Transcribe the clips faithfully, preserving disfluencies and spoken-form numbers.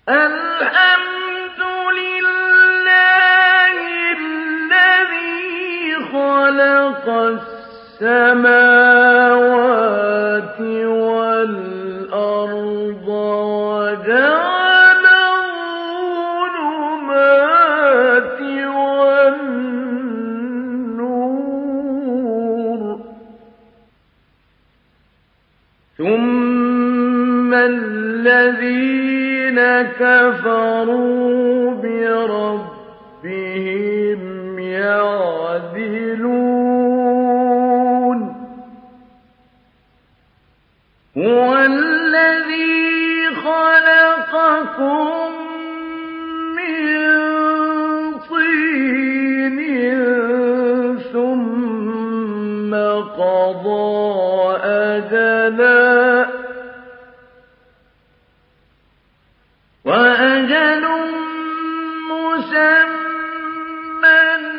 الحمد لله الذي خلق السماوات والأرض وجعل الظلمات والنور ثم الذين كفروا بربهم يعدلون هو الذي خلقكم من طين ثم قضى أجلا وأجل مسمى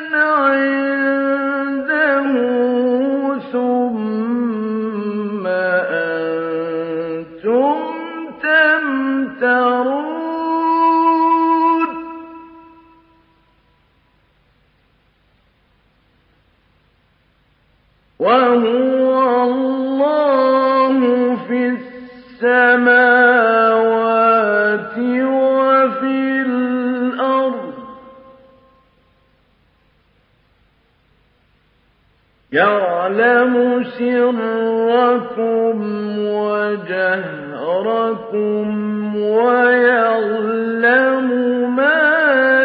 عنده ثم أنتم تمترون وهو الله في السماوات وفي الأرض يعلم سركم وجهركم ويعلم ما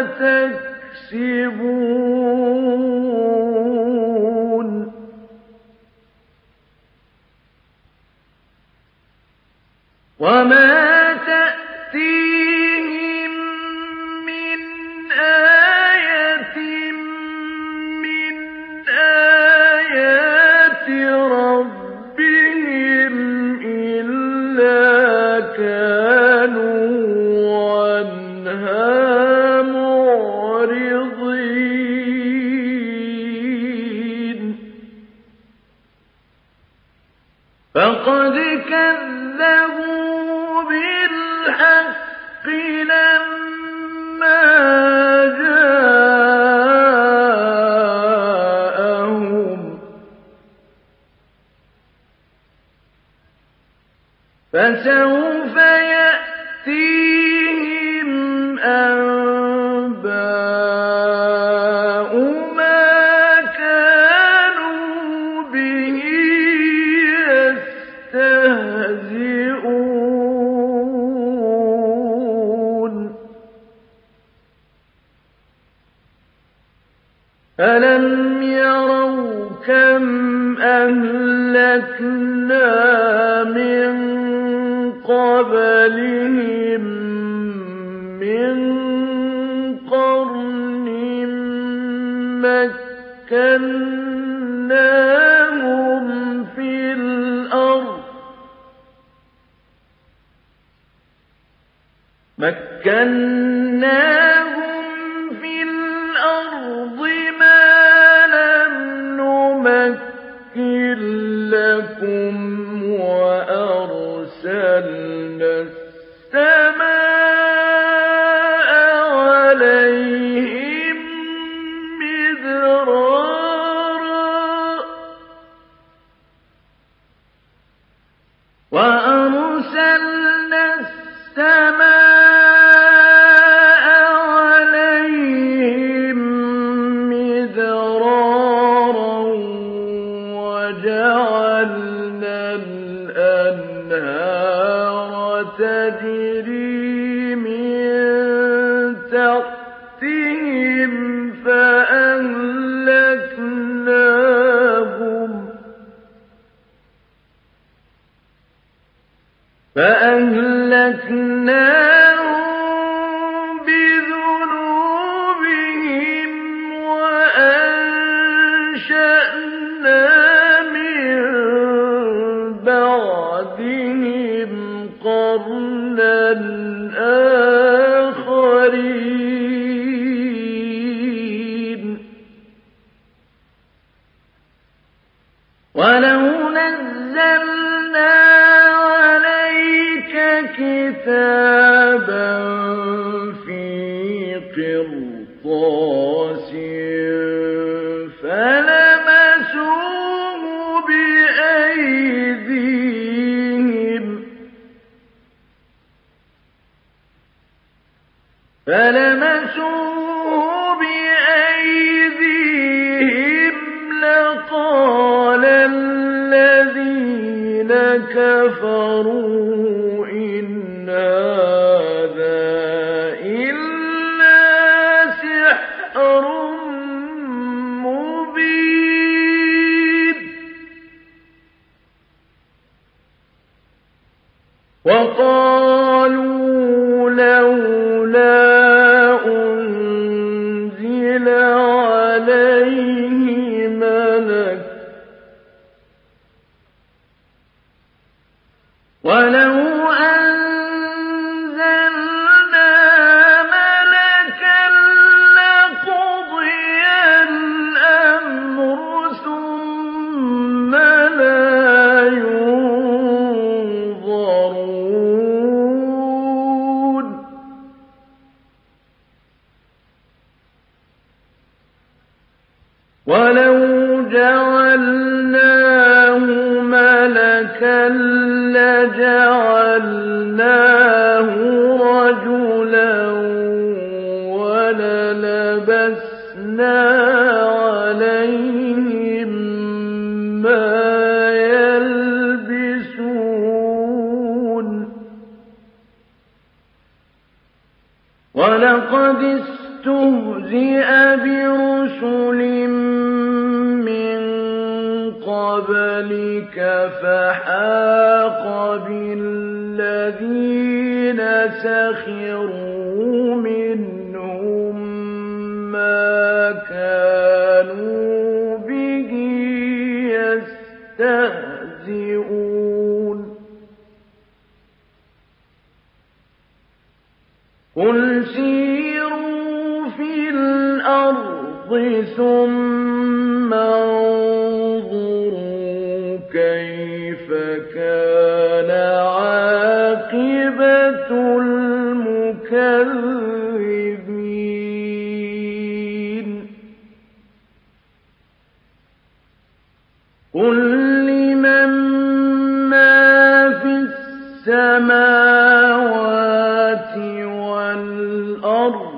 تكسبون وما تأتيهم من آية من آيات ربهم إلا كانوا عنها معرضين فقد كذبوا بالحق لما جاءهم فسوف يأتيهم أنباء ما كانوا به يستهزئون ألم يروا كم أهلكنا من قبلهم من قرن مكناهم في الأرض مكناهم في الأرض ما لم نمكن لكم وأرسلنا السماء عليهم مدرارا وأرسلنا السماء عليهم مدرارا وجعلنا الأنهار تجري من تحتهم فأهلكناهم فأهلكناهم بذنوبهم وأنشأنا من بعدهم قرنا آخرين ولو نزلنا عليك كتابا كِتَابًا فِي قِرْطَاسٍ فَلَمَسُوهُ بِأَيْدِيهِمْ فَلَمَسُوهُ بِأَيْدِيهِمْ لَقَالَ الَّذِينَ كَفَرُوا إِنْ هَٰذَا إِلَّا سِحْرٌ مُّبِينٌ وَقَالُوا لَوْلَا أُنزِلَ عَلَيْهِ مَلَكٌ وَلَوْ أَنزَلْنَا مَلَكًا لَّقُضِيَ الْأَمْرُ ثُمَّ لَا يُنظَرُونَ وَلَوْ جَعَلْنَاهُ مَلَكًا لَّجَعَلْنَاهُ رَجُلًا وَلَلَبَسْنَا عَلَيْهِم مَّا يَلْبِسُونَ وَلَقَدِ اسْتُهْزِئَ بِرُسُلٍ مِّن قَبْلِكَ فَحَاقَ بِالَّذِينَ سَخِرُوا مِنْهُم مَّا كَانُوا بِهِ يَسْتَهْزِئُونَ قُلْ سِيرُوا فِي الْأَرْضِ ثُمَّ انظُرُوا كَيْفَ كَانَ عَاقِبَةُ الْمُكَذِّبِينَ قُل لِّمَن مَّا فِي السَّمَاوَاتِ وَالْأَرْضِ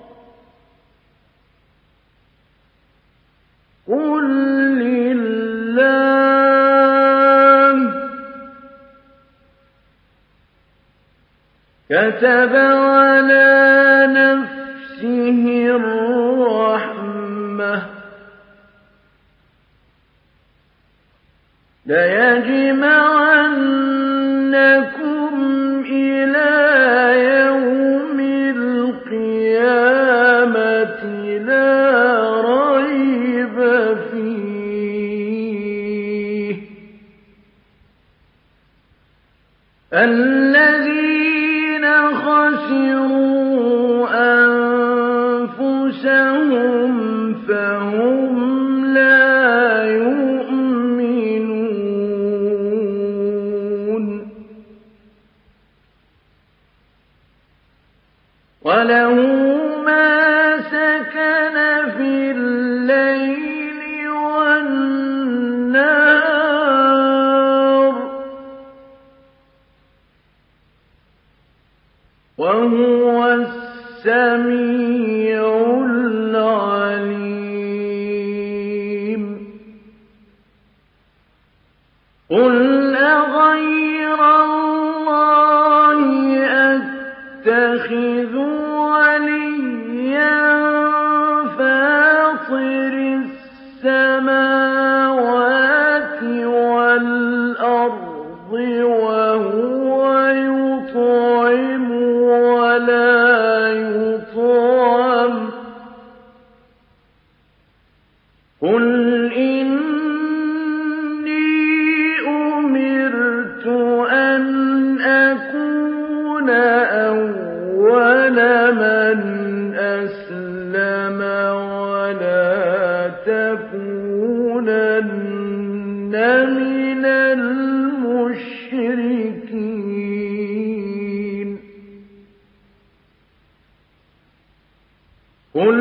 قُل لِّلَّهِ كَتَبَ عَلَىٰ نَفْسِهِ الرَّحْمَةَ لَيَجْمَعَنَّكُمْ إِلَىٰ يَوْمِ الْقِيَامَةِ لَا رَيْبَ فِيهِ الَّذِينَ خَسِرُوا أَنفُسَهُمْ فَهُمْ لَا يُؤْمِنُونَ وَلَهُ مَا سَكَنَ فِي اللَّيْلِ وَالنَّهَارِ وَهُوَ السَّمِيعُ الْعَلِيمُ قُلْ أَغَيْرَ اللَّهِ أَتَّخِذُ وَلِيًّا فَاطِرِ السَّمَاوَاتِ وَالْأَرْضِ وَهُوَ يُطْعِمُ وَلَا يُطْعَمُ قُلْ إِنِّي أُمِرْتُ أَنْ أَكُونَ أَوَّلَ مَنْ أَسْلَمَ وَلَا تَكُونَنَّ مِنَ الْمُشْرِكِينَ قُلْ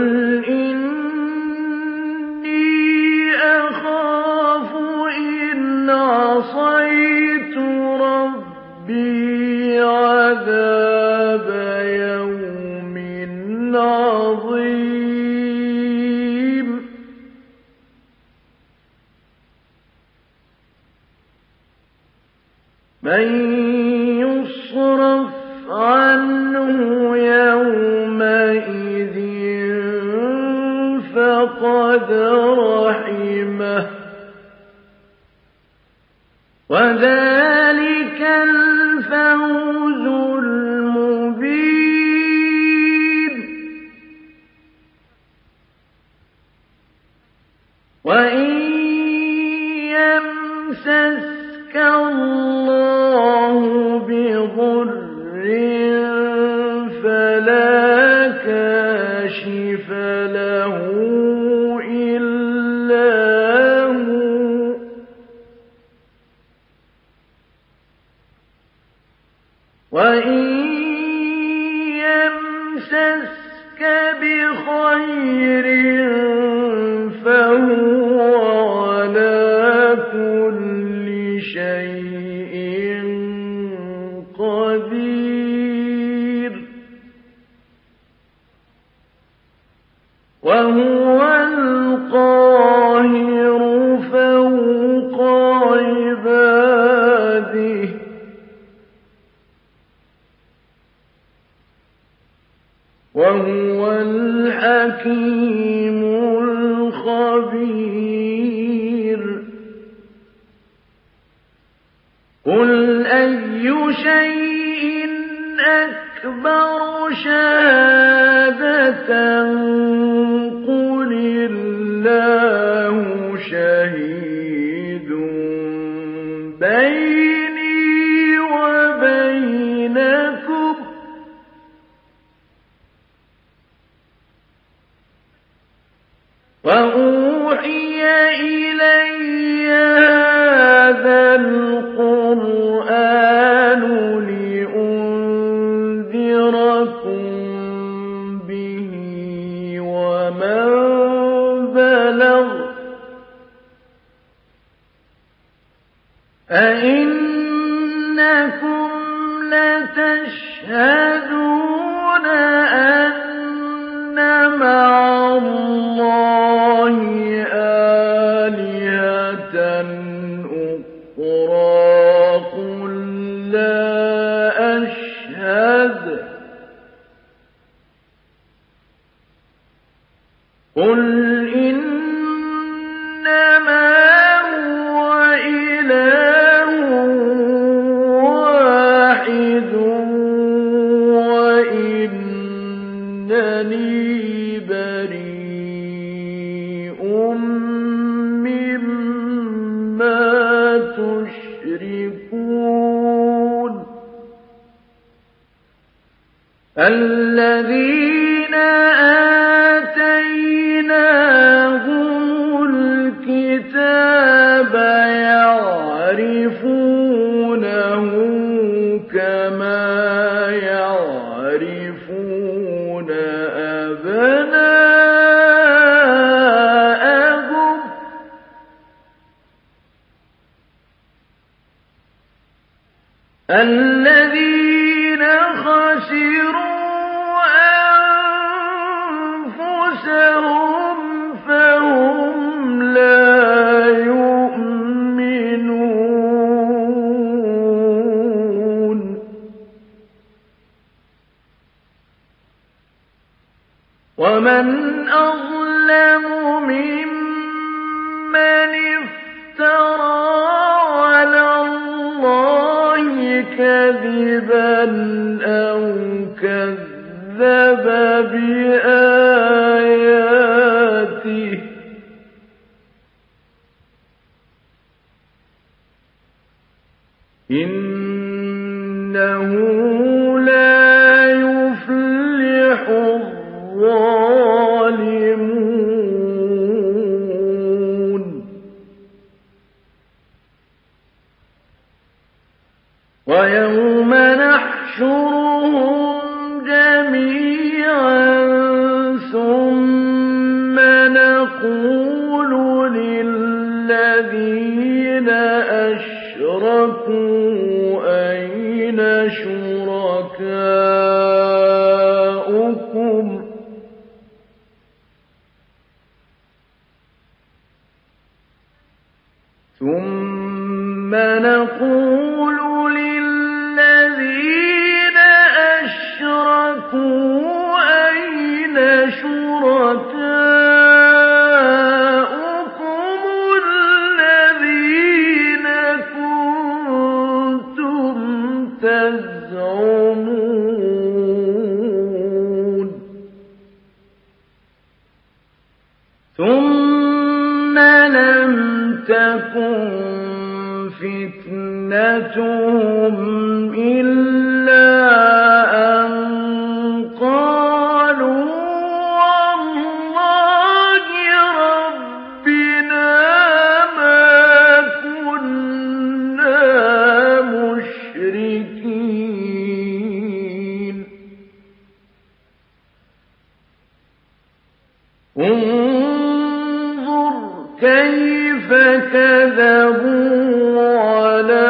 إِنِّي أَخَافُ إِنْ عَصَيْتُ رَبِّي عَذَابَ يَوْمٍ عَظِيمٍ مَنْ يُصْرَفْ عَنْهُ يَوْمَئِذٍ فَقَدْ رَحِمَهُ وَذَلِكَ الْفَوْزُ الْمُبِينُ وَإِنْ يَمْسَسْكَ اللَّهُ بِضُرٍّ فَلَا كَاشِفَ لَهُ إِلَّا هُوَ وَإِنْ يَمْسَسْكَ بِخَيْرٍ فَهُوَ عَلَى كُلِّ شَيْءٍ قَدِيرٌ وَهُوَ الْقَاهِرُ فَوْقَ عِبَادِهِ وَهُوَ الْحَكِيمُ الْخَبِيرُ قُلْ أَيُّ شَيْءٍ أَكْبَرُ شَهَادَةً قُلِ اللَّهُ شَهِيدٌ بَيْنِي وَبَيْنَكُمْ وَأُوحِيَ إِلَيَّ هَذَا الْقُرْآنُ لِأُنذِرَكُم بِهِ وَمَن بَلَغَ أَئِنَّكُمْ لَتَشْهَدُونَ أَنَّ مَعَ اللَّهِ آلِهَةً أُخْرَىٰ قُل لَّا أَشْهَدُ قُلْ إِنَّمَا هُوَ إِلَٰهٌ وَاحِدٌ وَإِنَّنِي بَرِيءٌ مِّمَّا تُشْرِكُونَ الَّذِينَ آتَيْنَاهُمُ الْكِتَابَ يَعْرِفُونَهُ كَمَا يَعْرِفُونَ أَبْنَاءَهُمْ الَّذِينَ خَسِرُوا أَنفُسَهُمْ فَهُمْ لَا يُؤْمِنُونَ وَمَنْ أَظْلَمُ مِمَّنِ افْتَرَىٰ عَلَى اللَّهِ كَذِبًا أَوْ كَذَّبَ بِآيَاتِهِ إِنَّهُ لَا يُفْلِحُ الظَّالِمُونَ وَيَوْمَ نَحْشُرُهُمْ جَمِيعًا ثُمَّ شركاؤكم ثم نقول للذين أشركوا أين شركاؤكم الذين كنتم تزعمون ثم لم تكن فتنتهم إلا أن قالوا والله ربنا ما كنا مشركين انظر كيف كذبوا على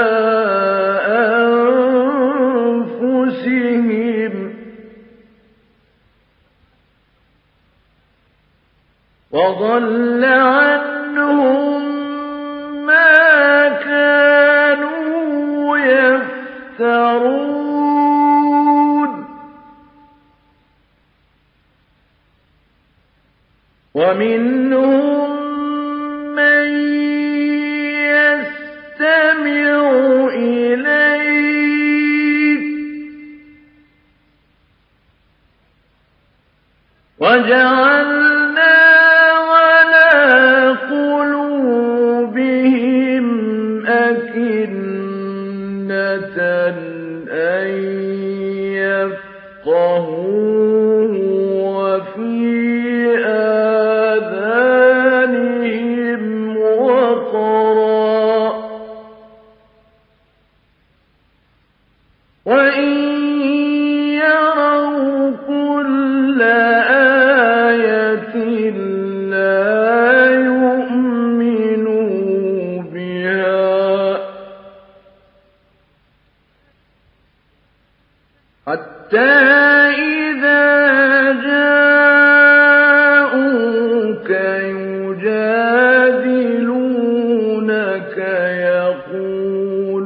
أنفسهم وضل عنهم ما كانوا يفترون ومنهم من يستمع إليك وجعلنا على قلوبهم أكنة أن يفقهوه وفي آذانهم وقرا وإن يروا كل آية لا يؤمنوا بها حتى إذا جاءوك يجادلونك يقول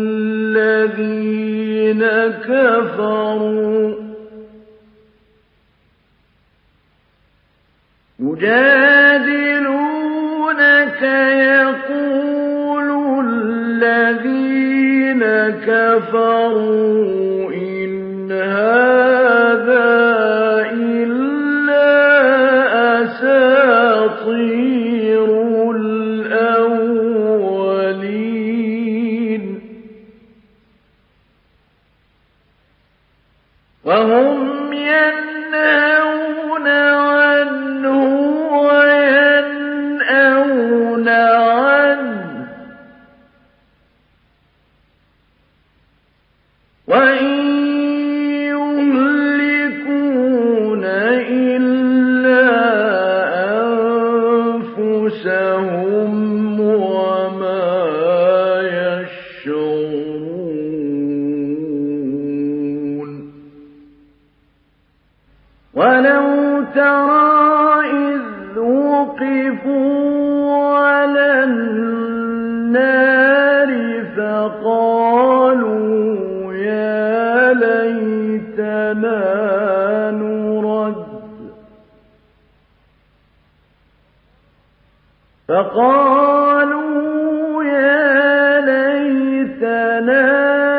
الذين كفروا يجادلونك يقول الذين كفروا إن هذا إلا أساطير الأولين وهم ينهون عنه وينأون عنه وإن يهلكون إلا أنفسهم وما يشعرون ولو ترى إذ وقفوا على النار فقالوا يا ليتنا نرد فقالوا يا ليتنا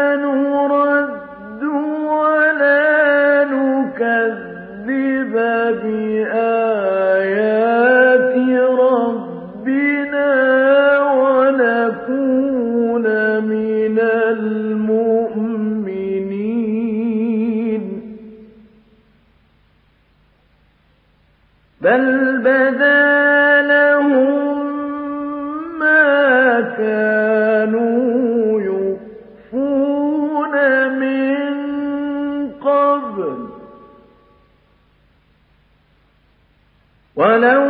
نرد ولا نكذب بآيات ربنا ونكون من المؤمنين بل بدا لهم ما كانوا يخفون من قبل ولو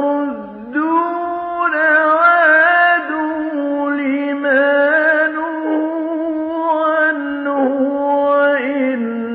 ردوا لعادوا لما نهوا عنه وإنهم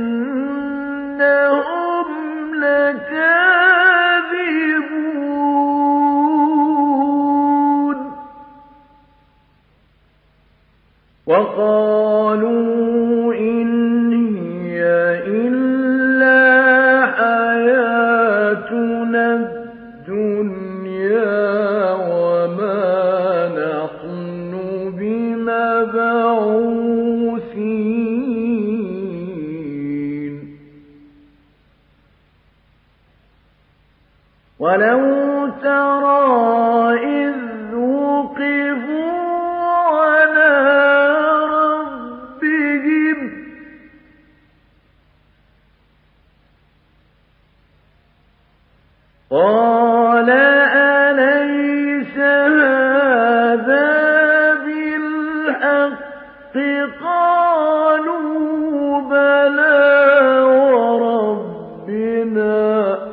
وَلَوْ تَرَىٰ إِذْ وُقِفُوا عَلَىٰ رَبِّهِمْ قَالَ أَلَيْسَ هَٰذَا بِالْحَقِّ قَالُوا بَلَىٰ وَرَبِّنَا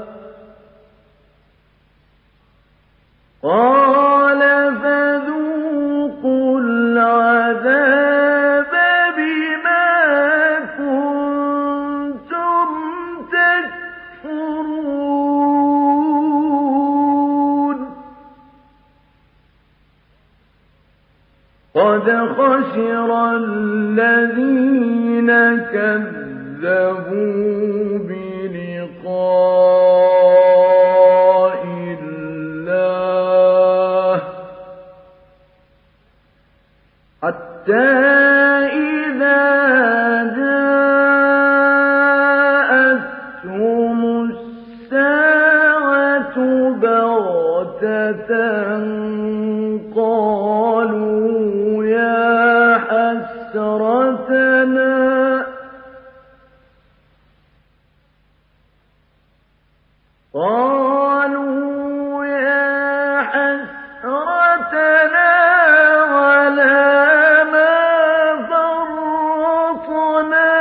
قَالَ فَذُوقُوا الْعَذَابَ بِمَا كُنتُمْ تَكْفُرُونَ قَدْ خَسِرَ الَّذِينَ كَذَّبُوا بِلِقَاءِ اللَّهِ حَتَّى إِذَا جَاءَتْهُمُ السَّاعَةُ بَغْتَةً قَالُوا يَا حَسْرَتَنَا قالوا يا حسرتنا على ما فرطنا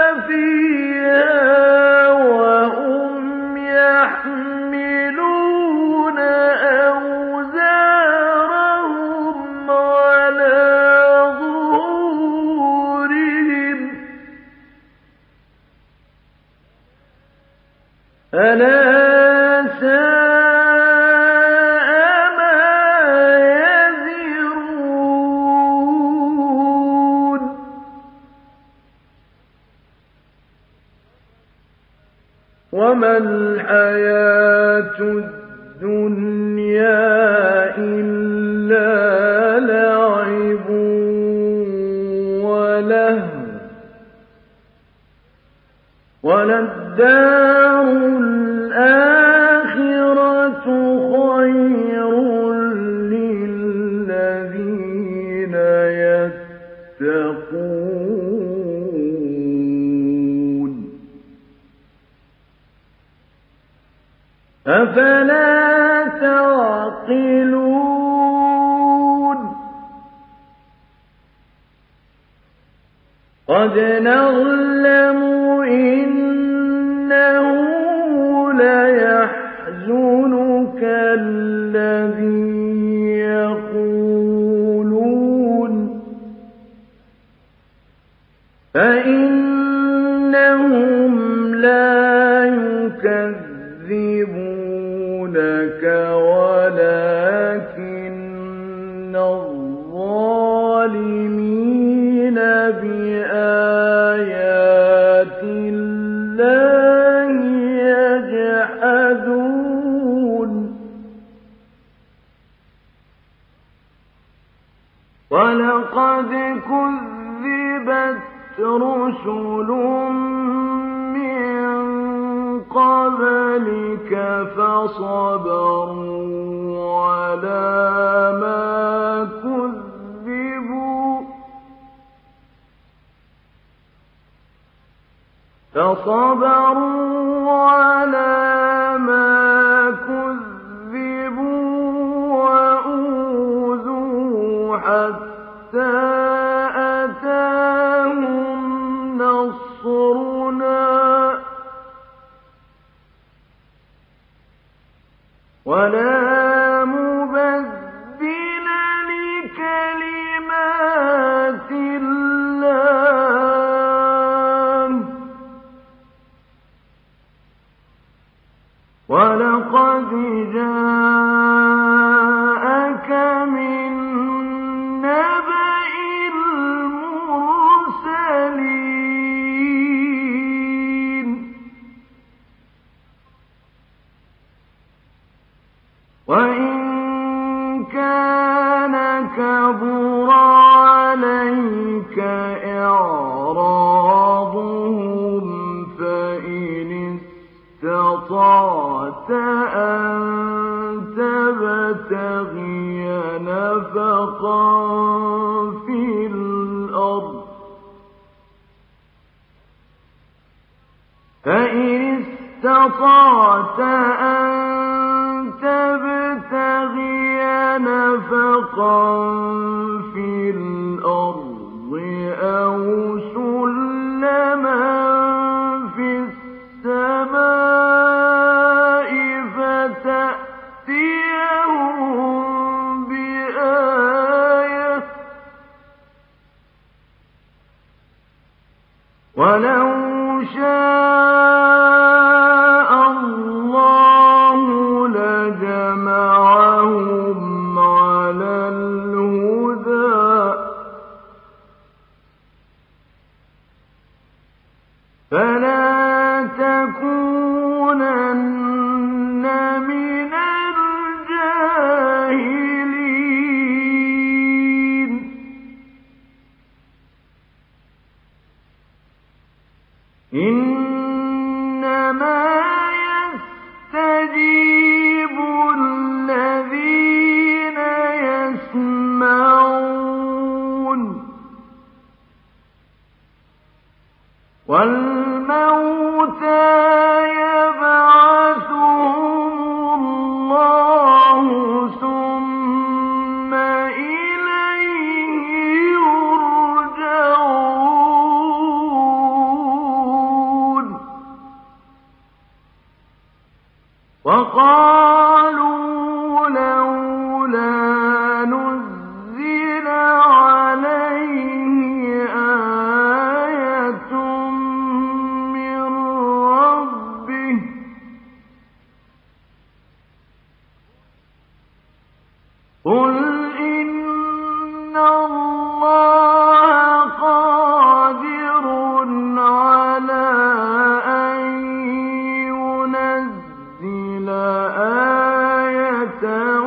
فيها وهم يحملون أوزارهم على ظهورهم ألا ساء ما يزرون وما الحياة الدنيا إلا لعب ولهو وللدار الآخرة خير للذين يتقون أفلا تعقلون قد نعلم إنه ليحزنك الذي يقولون فإنهم لا يكذبونك ولكن الظالمين بآيات الله يجحدون ولقد كذبت رسل من قبلك فصبروا على ما كذبوا فصبروا على ما كذبوا وأوذوا حتى أتاهم نصرنا ولا مبدل لكلمات الله ولقد جاءك من نبأ المرسلين وإن كان كبر عليك إعراضهم فإن استطعت أن تبتغي نفقا في الأرض فإن استطعت أن تبتغي نفقا في الأرض أو سلما في السماء فتأتيهم بآية ولو شاء الله لجمعهم على الهدى فلا تكونن من الجاهلين إنما يستجيب الذين يسمعون والموتى يبعثهم الله ثم إليه يرجعون وقالوا لولا نزل عليه آية من ربه قل إن الله قادر على أن ينزل آية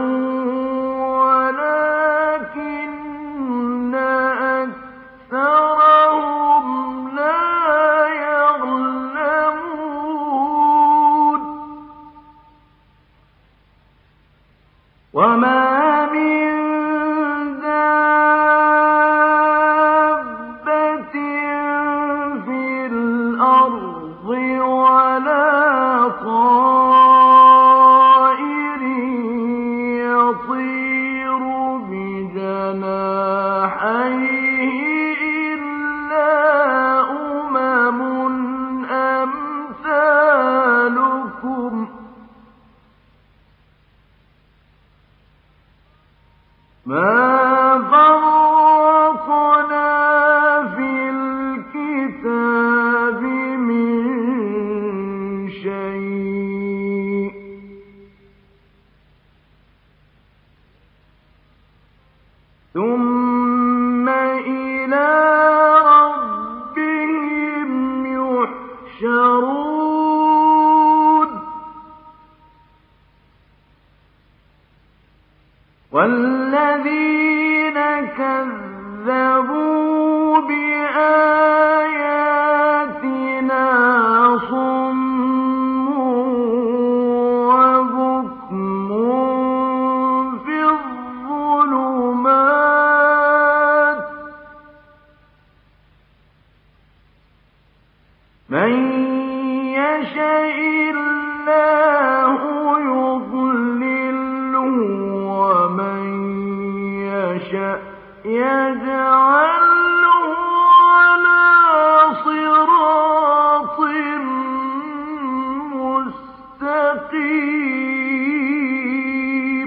ولكن أكثرهم لا يعلمون وما من دابة في الأرض ولا طائر يطير بجناحيه إلا أمم أمثالكم ما فرطنا في الكتاب من شيء ثم إلى ربهم يحشرون والذين كذبوا بآياتنا صم وبكم في الظلمات من يشاء الله يضلله ومن يشاء يجعله على صراط مستقيم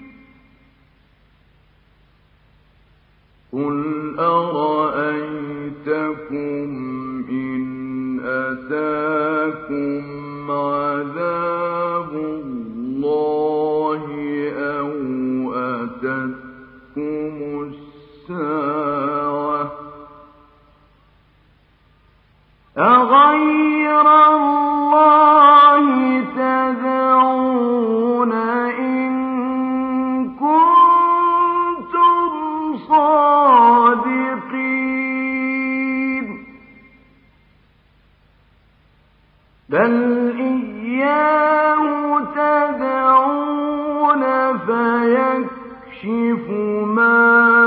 قل أرأيتكم إن أتاكم عذاب الله أو أتتكم الساعة أغير الله تدعون إن كنتم صادقين بل إياه تدعون فيكشف ما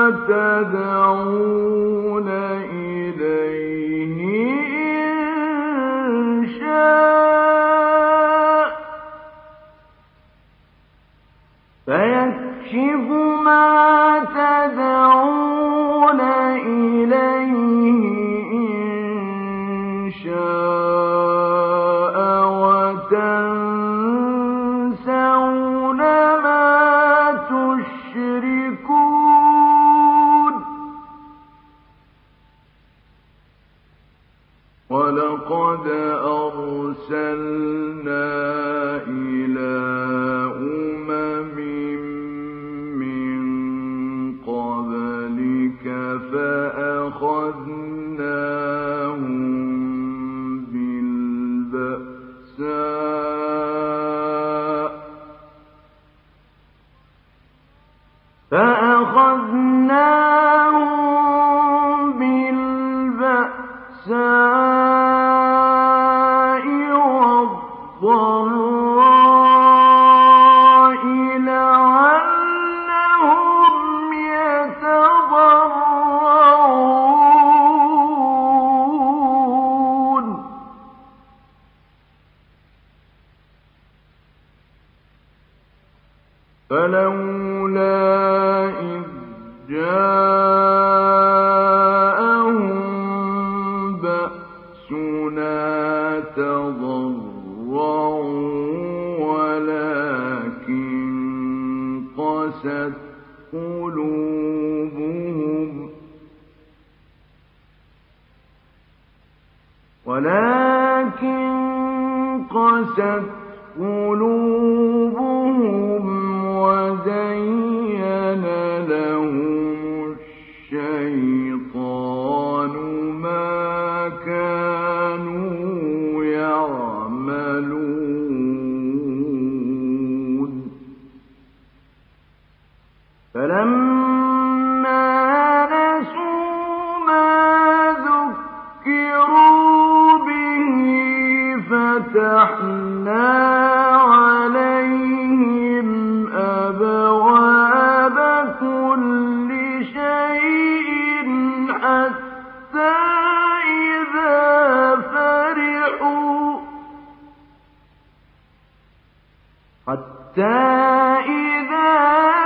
تدعون إليه إن شاء فيكشف ما تدعون إليه إن شاء وتنسون ما تشركون ولقد أرسلنا إلى أمم من قبلك فأخذناهم بالبأساء فأخذناهم بالبأساء والضراء لعلهم يتضرعون فلولا إذ جاءهم بأسنا تضرعوا ولكن قست قلوبهم ولكن قست قلوبهم وزين لهم الشيطان ما كانوا يعملون فلما نسوا ما ذكروا به فتحنا عليهم أبواب كل شيء حتى إذا فرحوا حتى إذا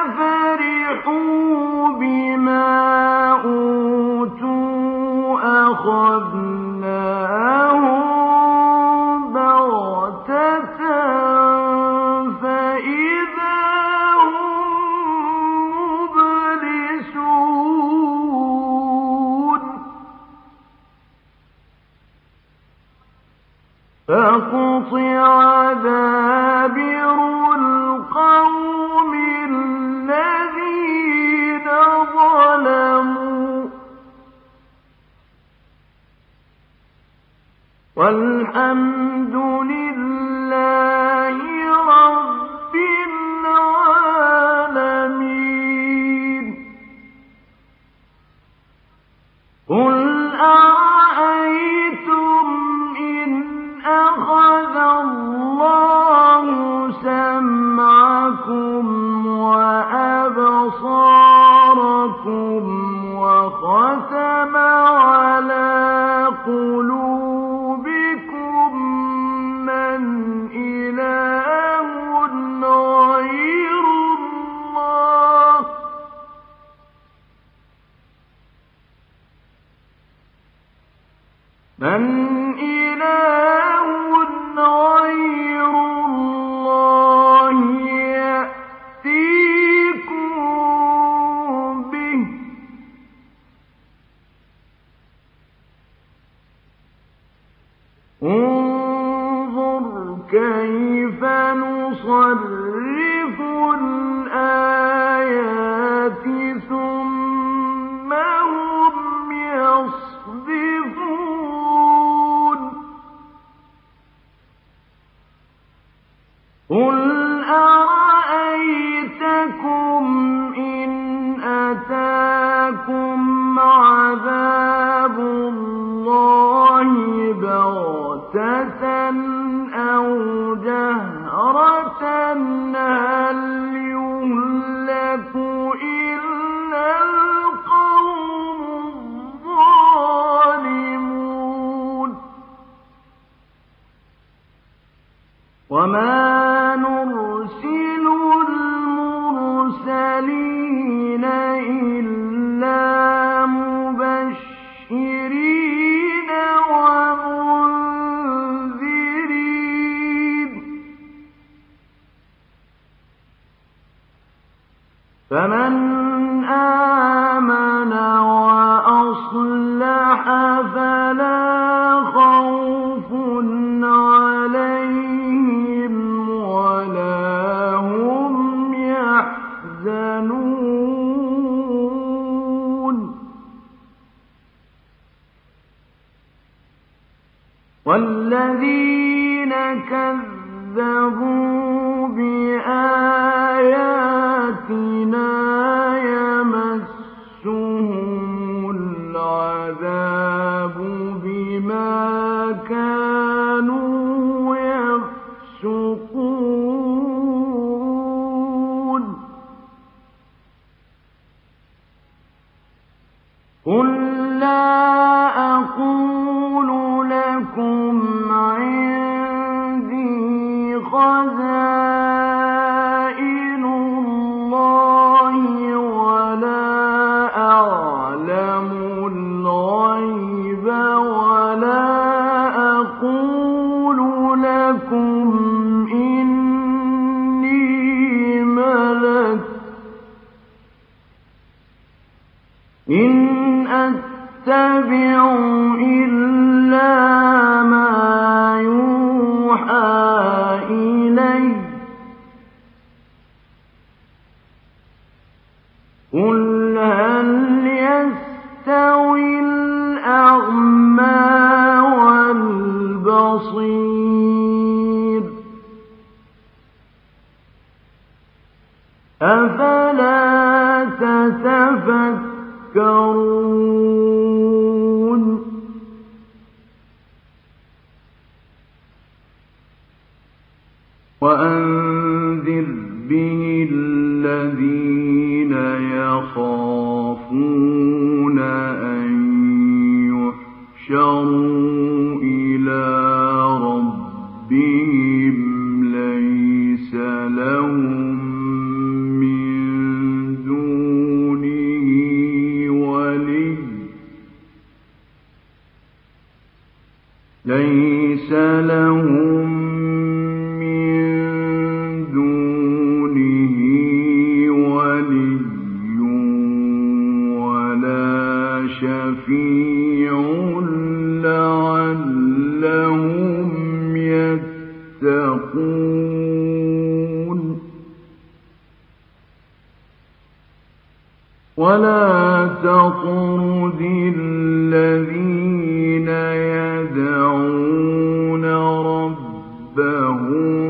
فرحوا بما أوتوا أخذناهم بغتة فإذا هم مبلسون فقطع دابر القوم الذين ظلموا والحمد لله رب العالمين قل أرأيتم إن أخذ الله سمعكم وأبصاركم وختم على قلوبكم من إله غير الله من إله غير الله يأتيكم به انظر كيف نصرف الآيات ثم هم يصدفون قل أرأيتكم إن أتاكم عذاب الله بغتة أو جهرة هل يهلك وما نرسل المرسلين إلا مبشرين ومنذرين فمن آمن وأصلح فلا خوف عليهم ولا هم يحزنون والذين كذبوا بآياتنا يمسهم العذاب بما كانوا يفسقون قل لا أقول لكم عندي خزائن الله ولا أعلم الغيب ولا أقول لكم إني ملك إن أتبع إلا ما يوحى إلي قل هل يستوي الأعمى والبصير أفلا تتفكرون وأنذر به الذين يخافون أن يحشروا إلى ربهم ليس لهم من دونه ولي ليس لهم شفيع لعلهم يتقون ولا تطرد الذين يدعون ربهم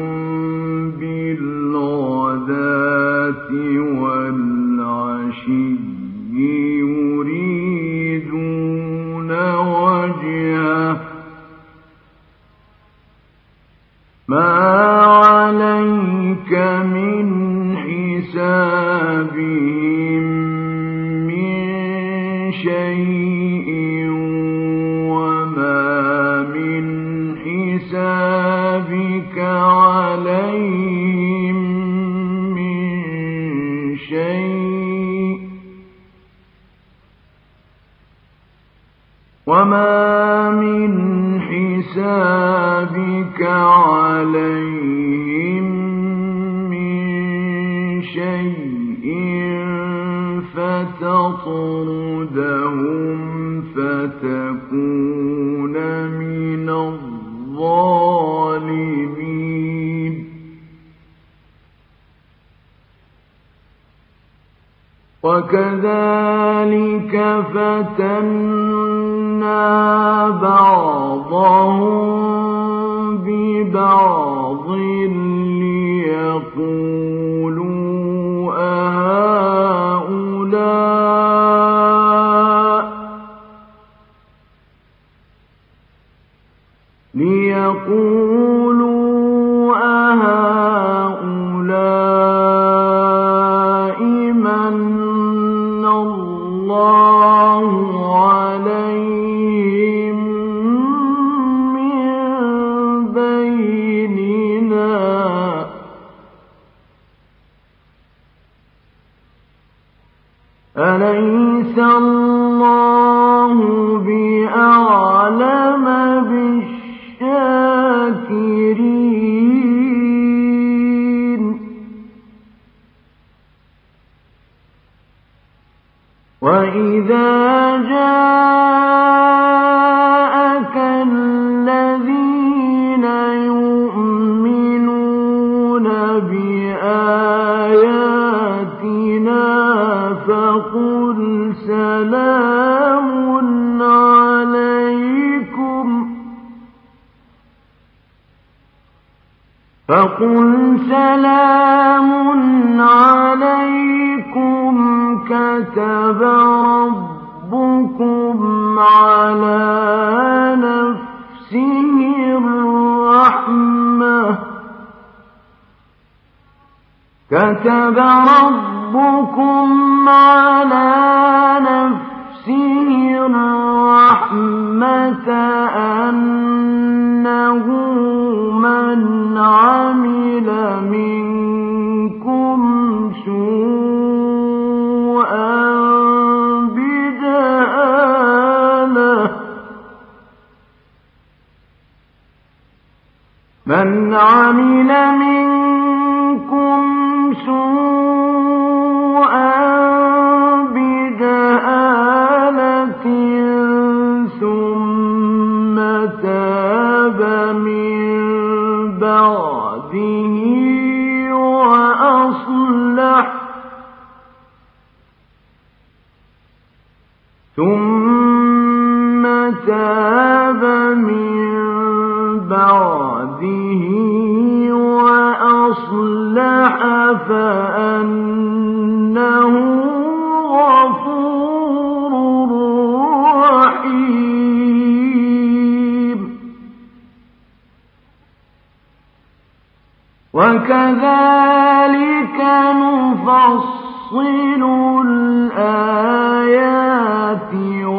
بالغداة والعشي يريدون وجهه ما عليك من حسابهم من شيء وما من حسابك عليهم من شيء وما من حسابك عليهم من شيء فتطردهم فتكون من الظالمين وكذلك فتنا بعضهم ببعض ليقولوا أهؤلاء ليقولوا أهؤلاء من الله عليهم من بيننا أليس الله بأعلم بالشاكرين وإذا جاءك الذين يؤمنون بآياتنا فقل سلام عليكم فقل سلام عليكم كتب ربكم على نفسه الرحمة كتب ربكم على نفسه الرحمة أنه من عمل منكم سوءا بجهالة من عمل منكم سوءا بجهالة ثم تاب من بعده وأصلح ثم تاب من بعده وأصلح فأنه غفور رحيم وكذلك نفصل الآيات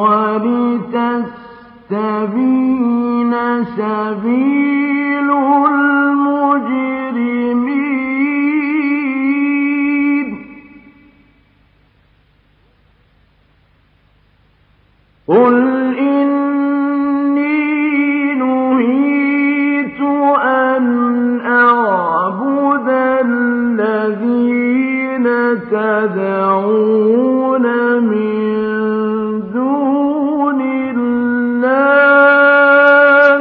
ولتستبين سبيل المجرمين قل إني نهيت أن أعبد الذين تدعون من دون الله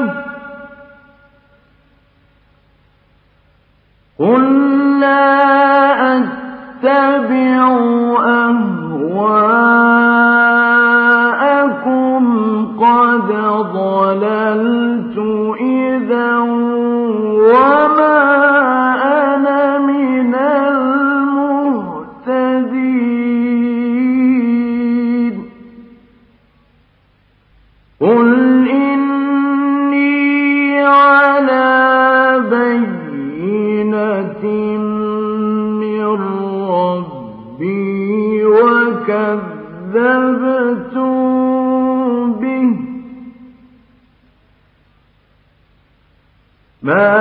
قل لا أتبع أهواءكم قد ضللت إذا وما أنا من المهتدين قل إني على بينة من ربي وكذبتم به ما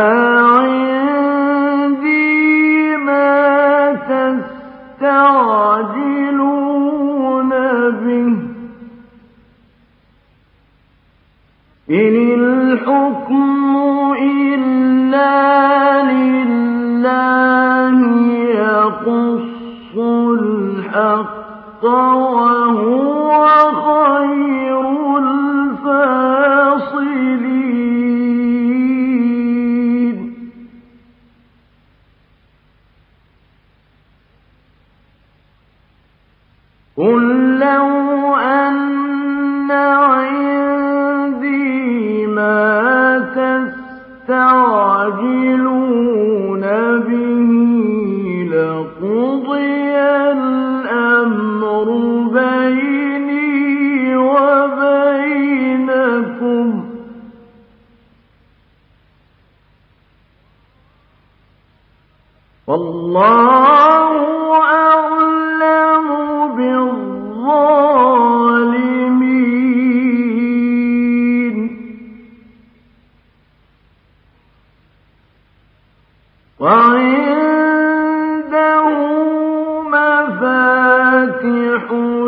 عندي ما تستعجلون به إن الحكم إلا لله يقص الحق وهو خير الفاصلين قل لو أن عندي ما تستعجلون به لقضي الأمر بيني وبينكم والله أعلم بالظالمين وعنده مفاتيح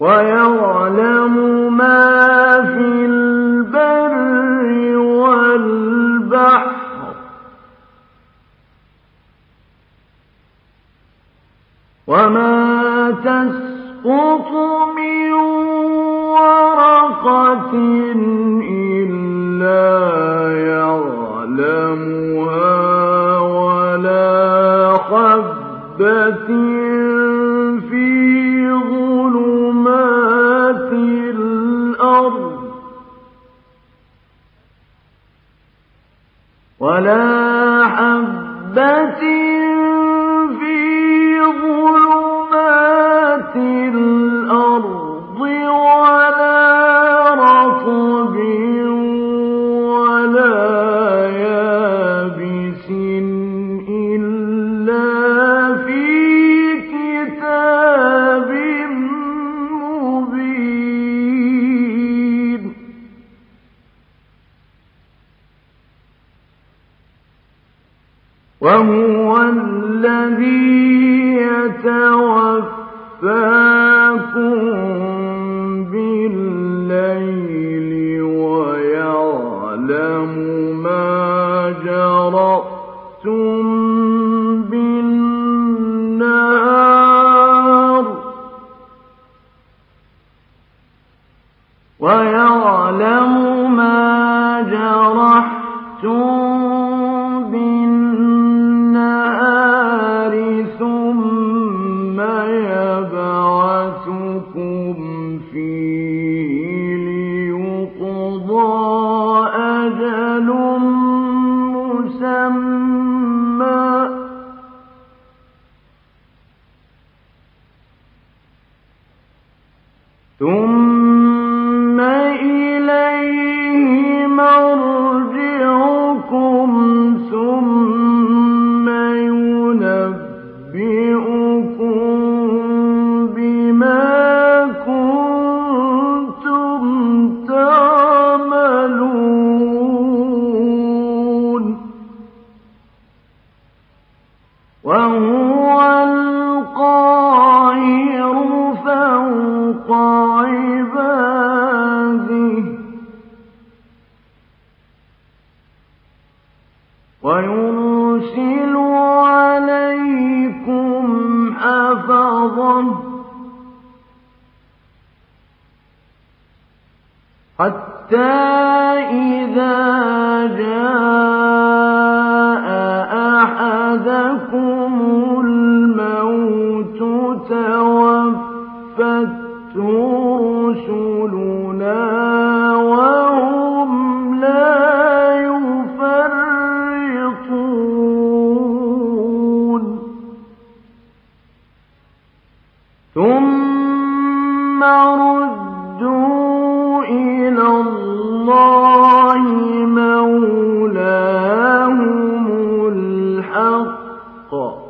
ويعلم ما في البر والبحر وما تسقط من ورقة إلا يعلمها ولا حبة في ظلمات الأرض ولا حبة في ظلمات الأرض ولا رطب ولا يابس إلا في كتاب مبين وهو الذي يتوفاكم بالليل ويعلم ما جرأتم بالنهار ويعلم ما جرحتم بالنهار ثم يبعثكم فيه ليقضى أجل مسمى ثم إليه مرجعكم ثم ينبئكم بما كنتم تعملون وهو القاهر فوق عباده ويرسل عليكم حفظا حتى إذا جاء أحدكم الموت توفته رسلنا وهم لا يفرطون ثم ردوا إلى الله مولاهم الحق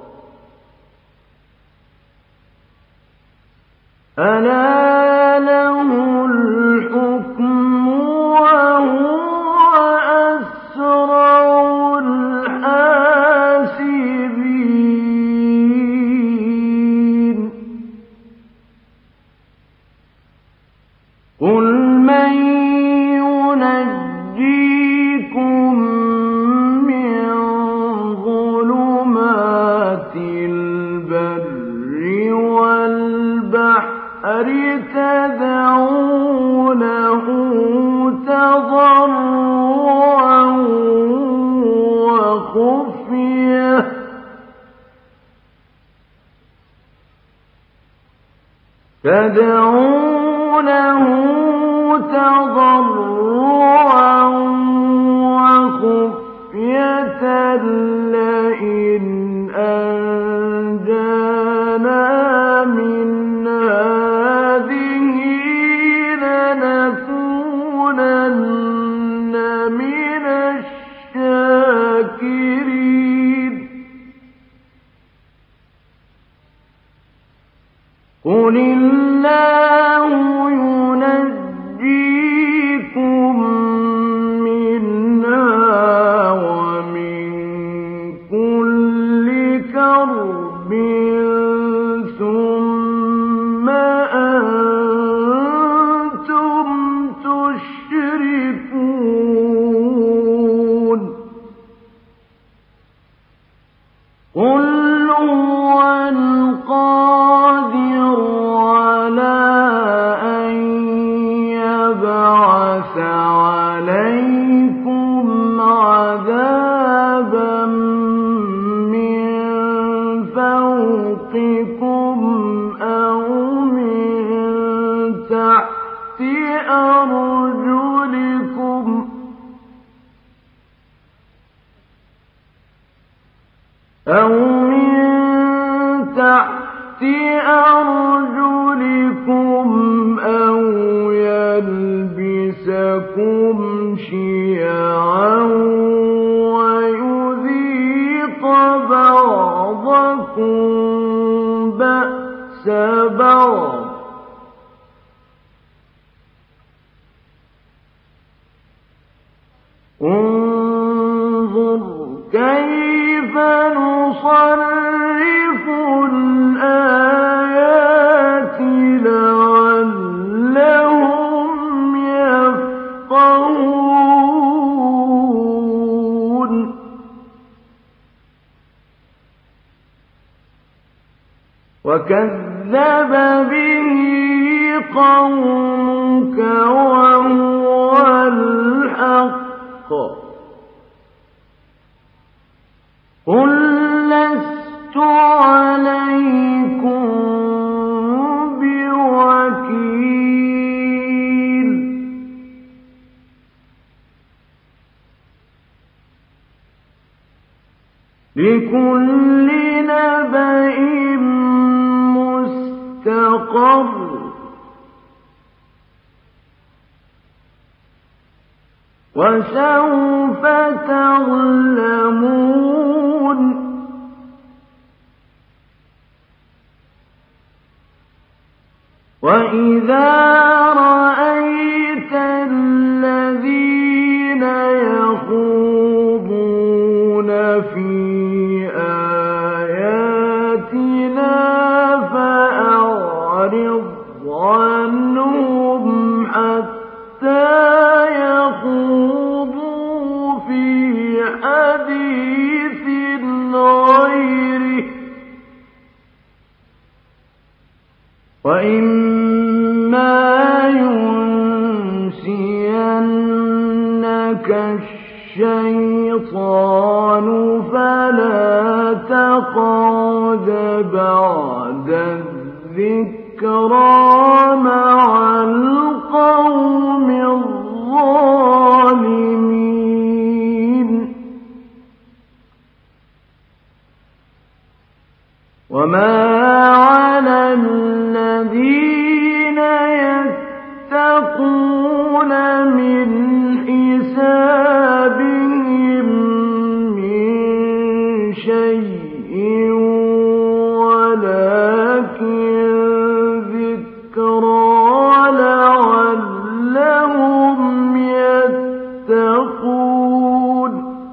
ألا له الحكم وهو أسرع الحاسبين قل من ينجيكم من ظلمات البر والبحر تدعونه تضرعا وخفية تدعونه تضرعا وخفية لئن أنجانا من هذه لنكونن من الشاكرين قل الله ينجيكم منها ومن كل كرب ثم أنتم قل هو القادر على أن يبعث عليكم عذابا من فوقكم أو من تحت أرجلكم أو من تحت أرجلكم أو يلبسكم شيعا ويذيق بعضكم بأس بعض انظر كيف نصرف الآيات لعلهم يفقهون وكذب به قومك وهو الحق قل لست عليكم بوكيل لكل نبأ مستقر وسوف تعلمون وإذا رأيت الذين يخوضون في آياتنا فأعرض عنهم حتى يخوضوا في حديث غيره وإما ينسينك الشيطان فلا تقعد بعد الذكرى مع القوم الظالمين وما على الذين يتقون من حسابهم من شيء ولكن ذكرى لعلهم يتقون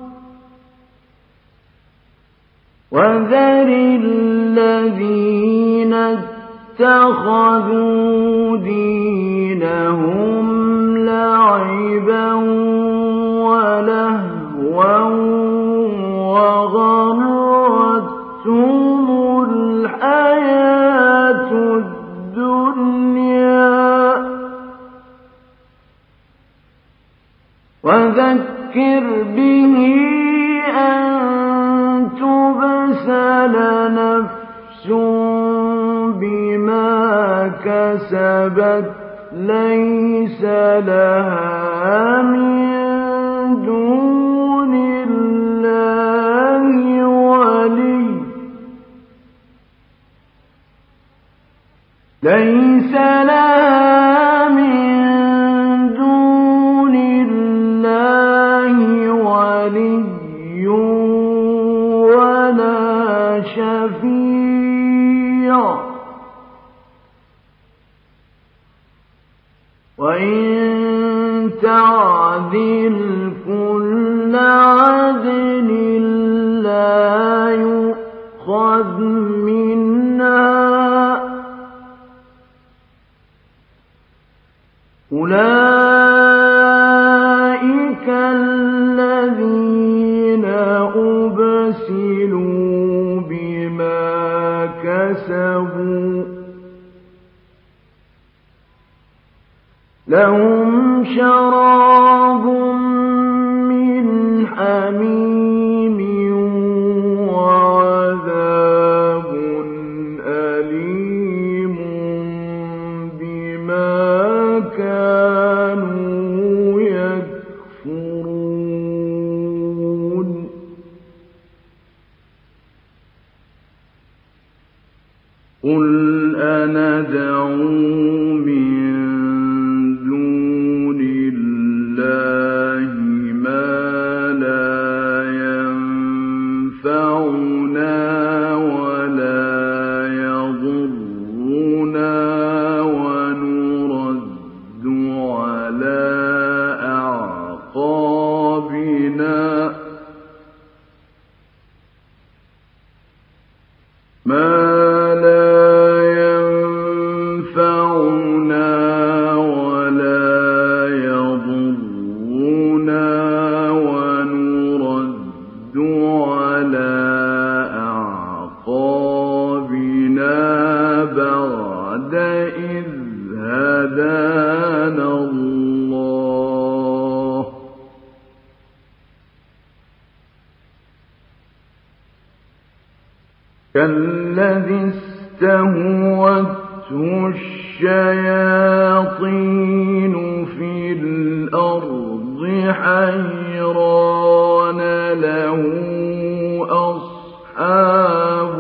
وذر الذين اتخذوا دينهم لعبا ولهوا وغرتهم الحياة الدنيا وذكر به أن تبسل نفس بما كسبت ليس لها من دون الله ولي ليس لها من دون الله ولي ولا شفيع وإن تعدل كل عدل لا يؤخذ منها أولئك الذين أبسلوا كسبوا لهم شراب من حميم وعذاب أليم بما كانوا يكفرون قل أندعو من دون الله ما لا ينفعنا ولا يضرنا ونرد على أعقابنا ما كالذي استهوته الشياطين في الأرض حيران له أصحاب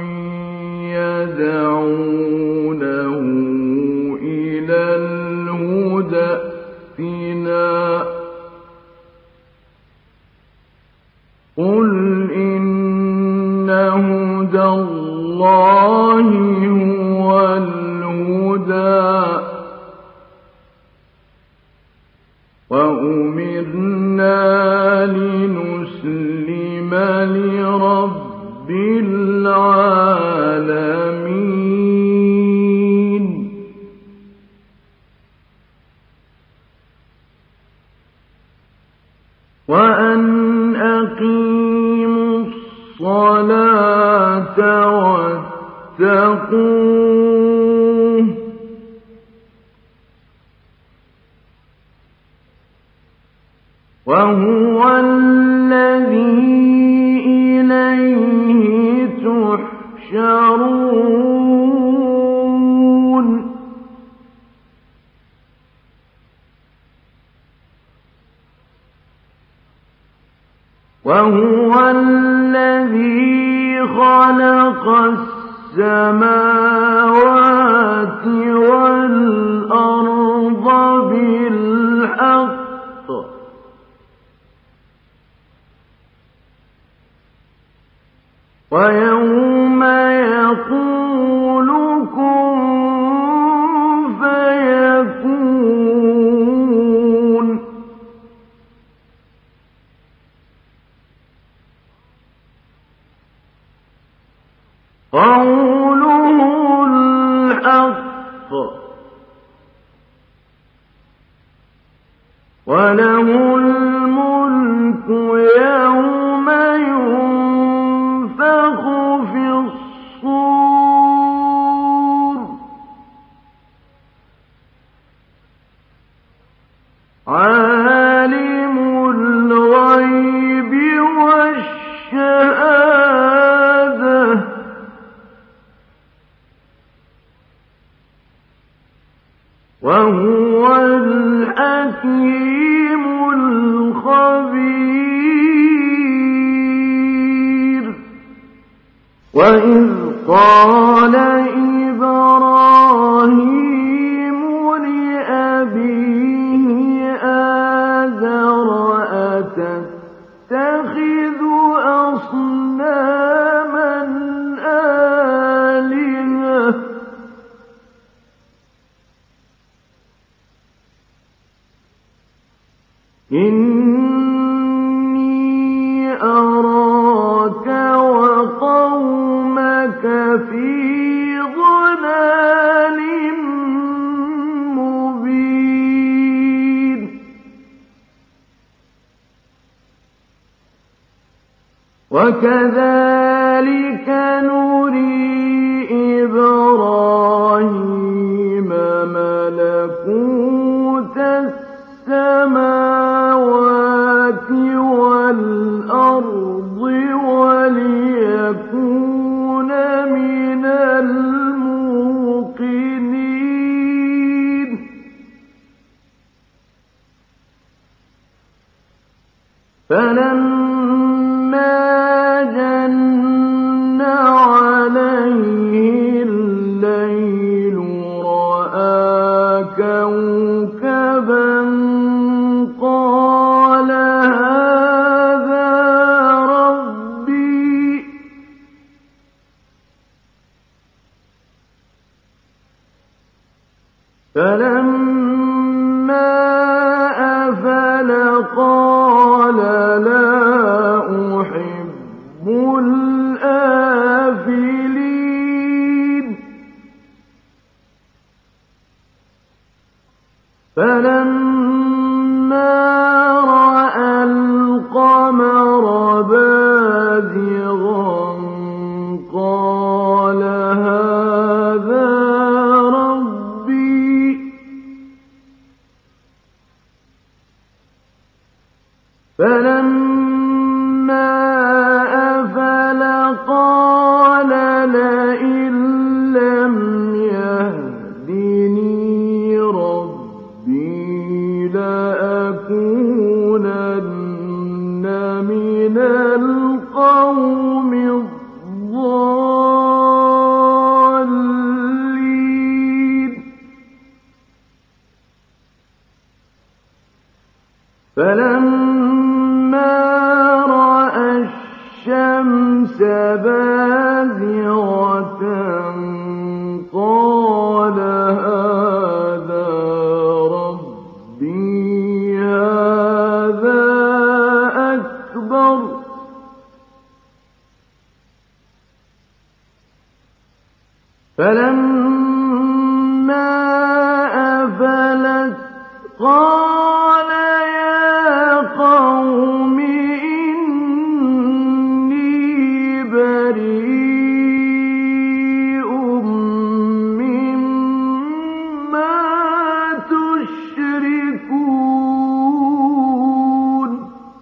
يدعونه إلى الهدى ائتنا قل إن هدى الله هو الهدى وأمرنا لنسلم لرب العالمين وأن أقيموا الصلاة واتقوه وهو الذي إليه تحشرون وهو الذي خلق السماوات والأرض بالحق ويوم يقول كن فيكون قوله الحق وله الملك يوم ينفخ في الصور عالم الغيب والشهادة وهو الحكيم الخبير وإذ قال إبراهيم لأبيه آزر أتتخذ أصناما آلهة إني أراك وقومك في ضلال مبين وكذلك كَذَٰلِكَ نُرِي إِبْرَاهِيمَ مَلَكُوتَ السَّمَاوَاتِ وَالْأَرْضِ وَلِيَكُونَ مِنَ الْمُوقِنِينَ فَلَمَّا جَنَّ عَلَيْهِ اللَّيْلُ رَأَىٰ كَوْكَبًا قَالَ هَٰذَا رَبِّي ۖ فَلَمَّا أَفَلَ قَالَ لَا أُحِبُّ الْآفِلِينَ فَلَمَّا رَأَى الْقَمَرَ بَازِغًا قَالَ هَٰذَا رَبِّي ۖ فَلَمَّا أَفَلَ قَالَ لَئِن لَّمْ يَهْدِنِي رَبِّي لَأَكُونَنَّ مِنَ الْقَوْمِ الضَّالِّينَ فَلَمَّا رَأَى الشَّمْسَ بَازِغَةً قَالَ هَٰذَا رَبِّي هَٰذَا أَكْبَرُ ۖ فَلَمَّا أَفَلَتْ قَالَ يَا قَوْمِ إِنِّي بَرِيءٌ مِّمَّا تُشْرِكُونَ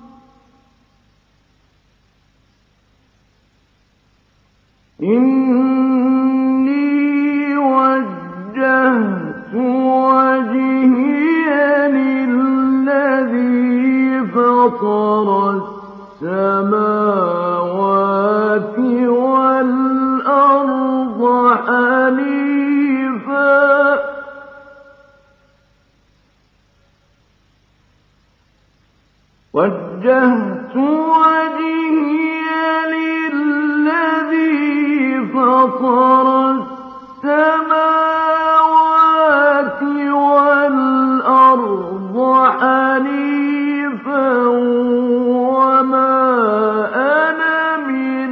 إِنِّي وَجَّهْتُ وَجْهِيَ لِلَّذِي فَطَرَ السَّمَاوَاتِ وَالْأَرْضَ حَنِيفًا ۖ وَجَّهْتُ وَجْهِيَ لِلَّذِي فَطَرَ السَّمَاوَاتِ وَالْأَرْضَ حَنِيفًا وَمَا أَنَا مِنَ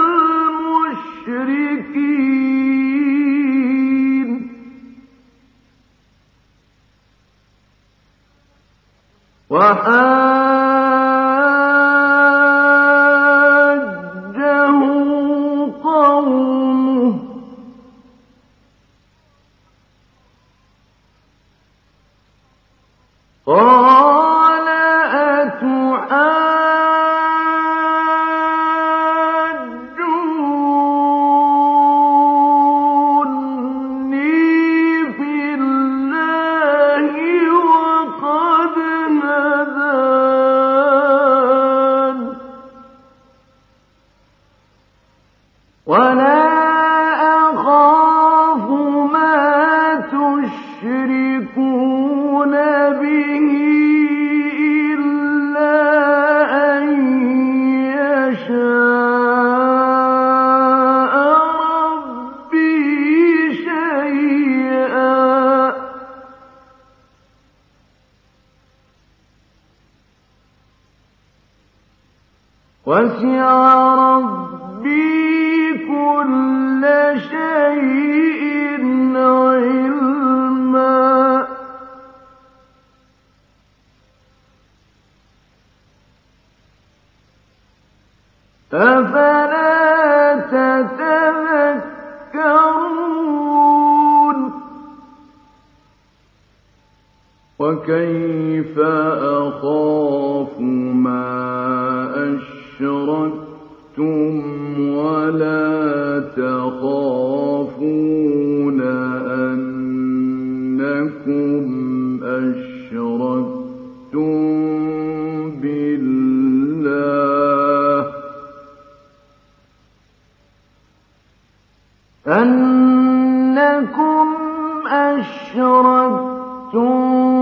الْمُشْرِكِينَ وَحَاجَّهُ قَوْمُهُ قَالَ أَتُحَاجُّونِّي فِي اللَّهِ وَقَدْ هَدَانِ ۖ وَلَا أَخَافُ مَا تُشْرِكُونَ بِهِ إِلَّا أَن يَشَاءَ رَبِّي شَيْئًا ۗ وَسِعَ رَبِّي كُلَّ شَيْءٍ عِلْمًا ۗ أَفَلَا وكيف أخاف ما أشركتم ولا تخافون أنكم أشركتم بالله أنكم أشركتم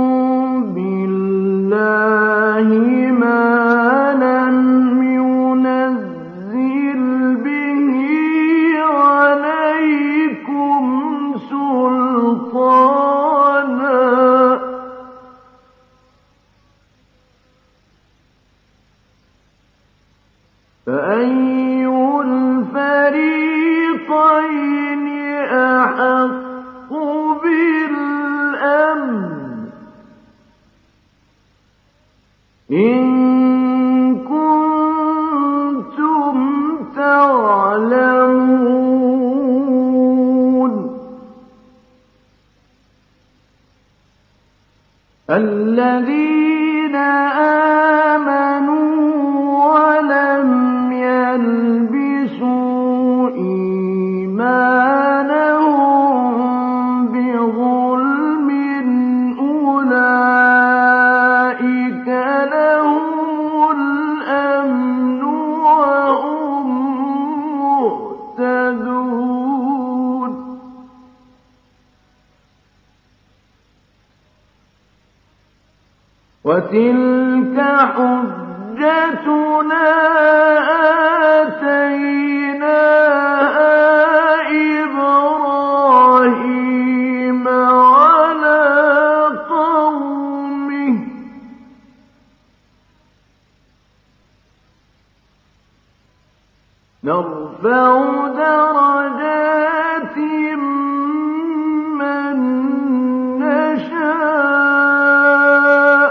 بالله ما لم ينزل به عليكم سلطانا فأي الفريقين أحق بالأمن إن كنتم تعلمون الذين آمنوا ولم يلبسوا إيمانهم بظلم أولئك لهم الأمن وهم مهتدون وتلك حجتنا آتيناها إبراهيم على قومه نرفع درجات من نشاء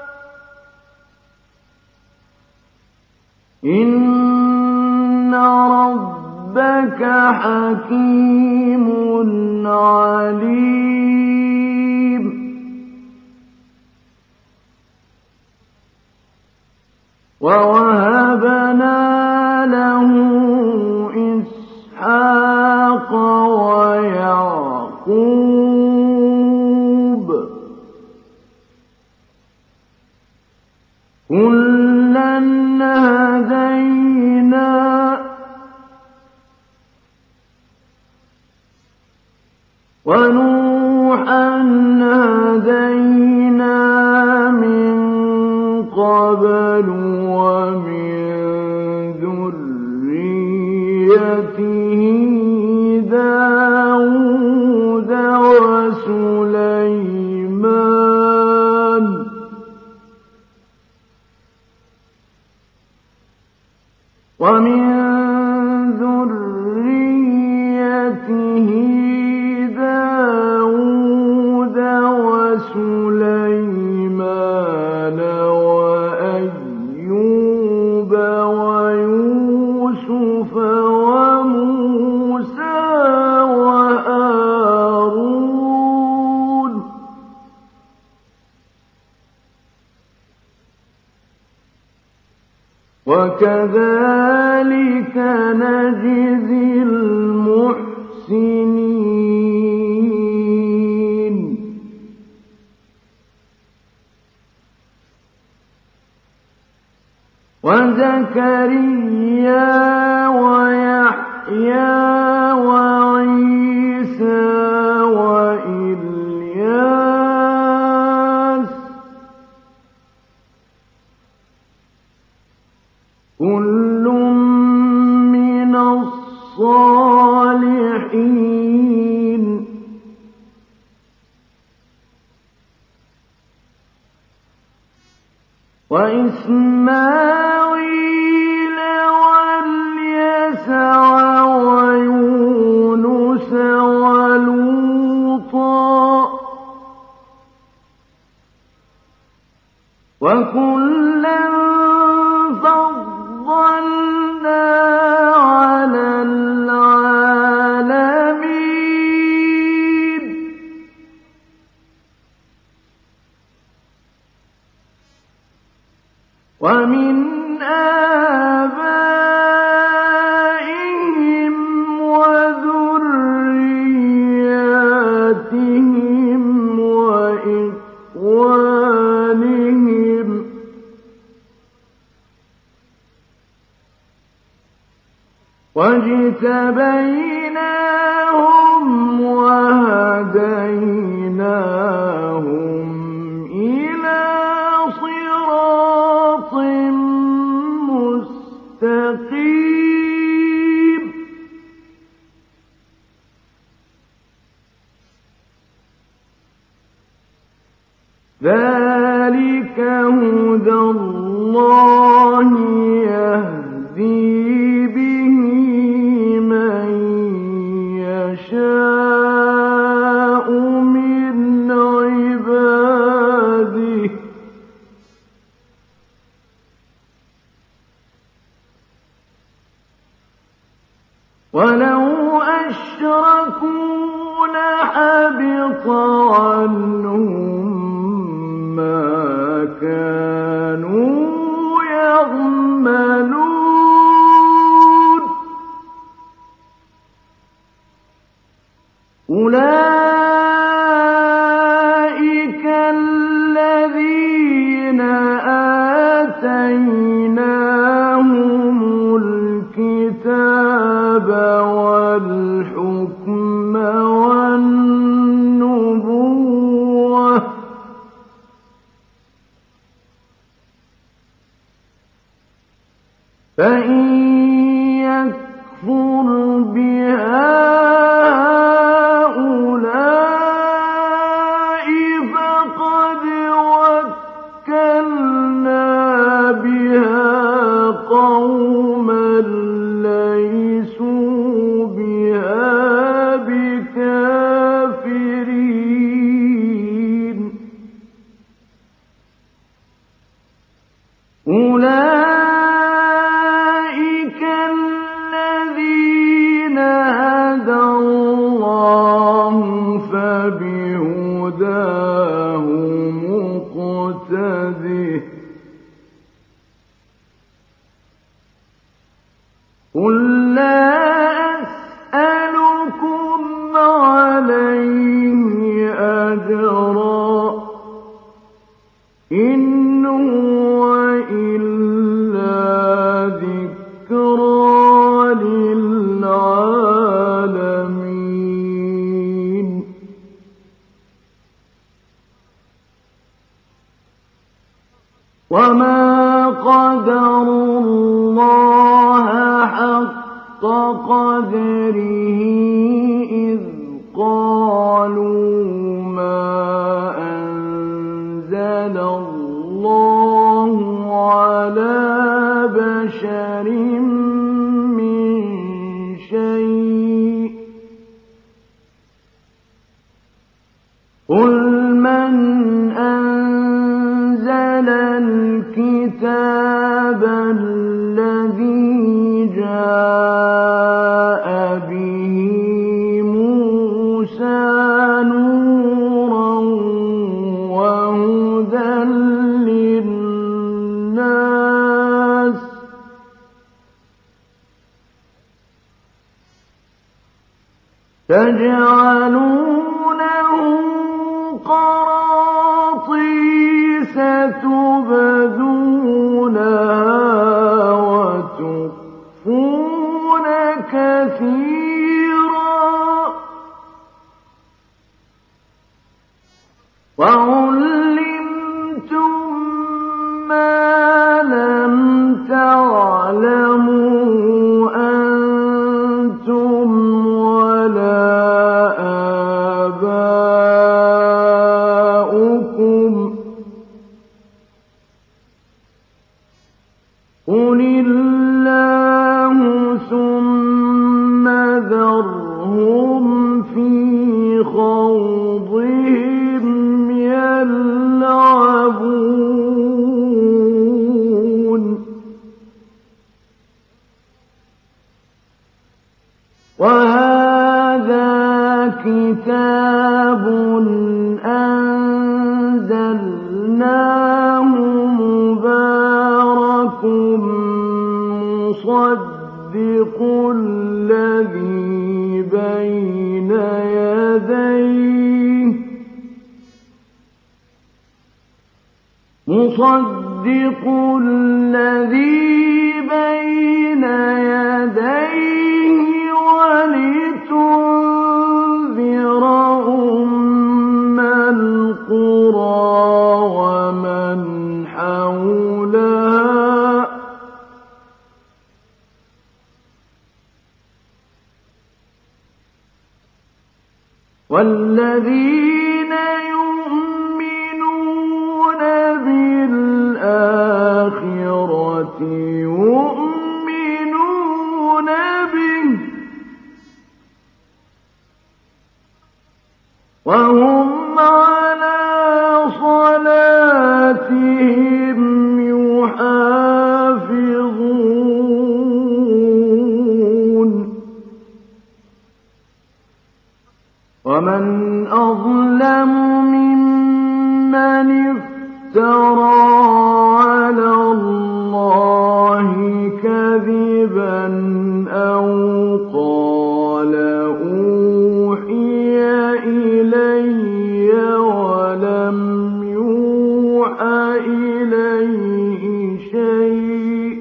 إن ربك حكيم عليم ووهبنا له إسحاق ويعقوب كلا هدينا ونوحا هدينا من قبل ومن ذريته داود وسليمان ومن ذريته داود وسليمان وأيوب ويوسف وموسى وهارون وكذلك نجزي المحسنين وزكريا ويحيى وعيسى وإلياس كل من الصالحين وإسماعيل واليسع ويونس ولوطا وكلا فضلنا على العالمين واجتبيناهم وهديناهم إلى صراط مستقيم ذلك هدى الله يهدي به من يشاء من عباده ولو أشركوا لحبط عنهم ما كانوا يعملون أولئك الذين آتيناهم الكتاب والحكم والنبوة فإن يكفر بها هؤلاء فقد وكلنا بها قوما ليسوا بها بكافرين أولئك الذين هدى الله فبهداه مقتده قل لا أسألكم عليه أجرا إن هو إلا ذكرى للعالمين وما قدروا الله حق قدره إذ قالوا ما أنزل الله على بشر من شيء قل من أنزل الكتاب الذي جاء به موسى نورا وهدى للناس تجعلونه قراطيس تبدونها وتخفون كثيرا وعلمتم ما لم تعلموا أنتم ولا آباؤكم قل الله ثم ذرهم في خوضهم يلعبون وهذا كتاب أنزلناه مبارك مصدق الذي بين يديه مصدق الذي بين يديه والذين يؤمنون بالآخرة يؤمنون به وهم على صلاتهم يحافظون ومن أظلم ممن افترى على الله كذبا أو قال أوحي إلي ولم يوحى إليه شيء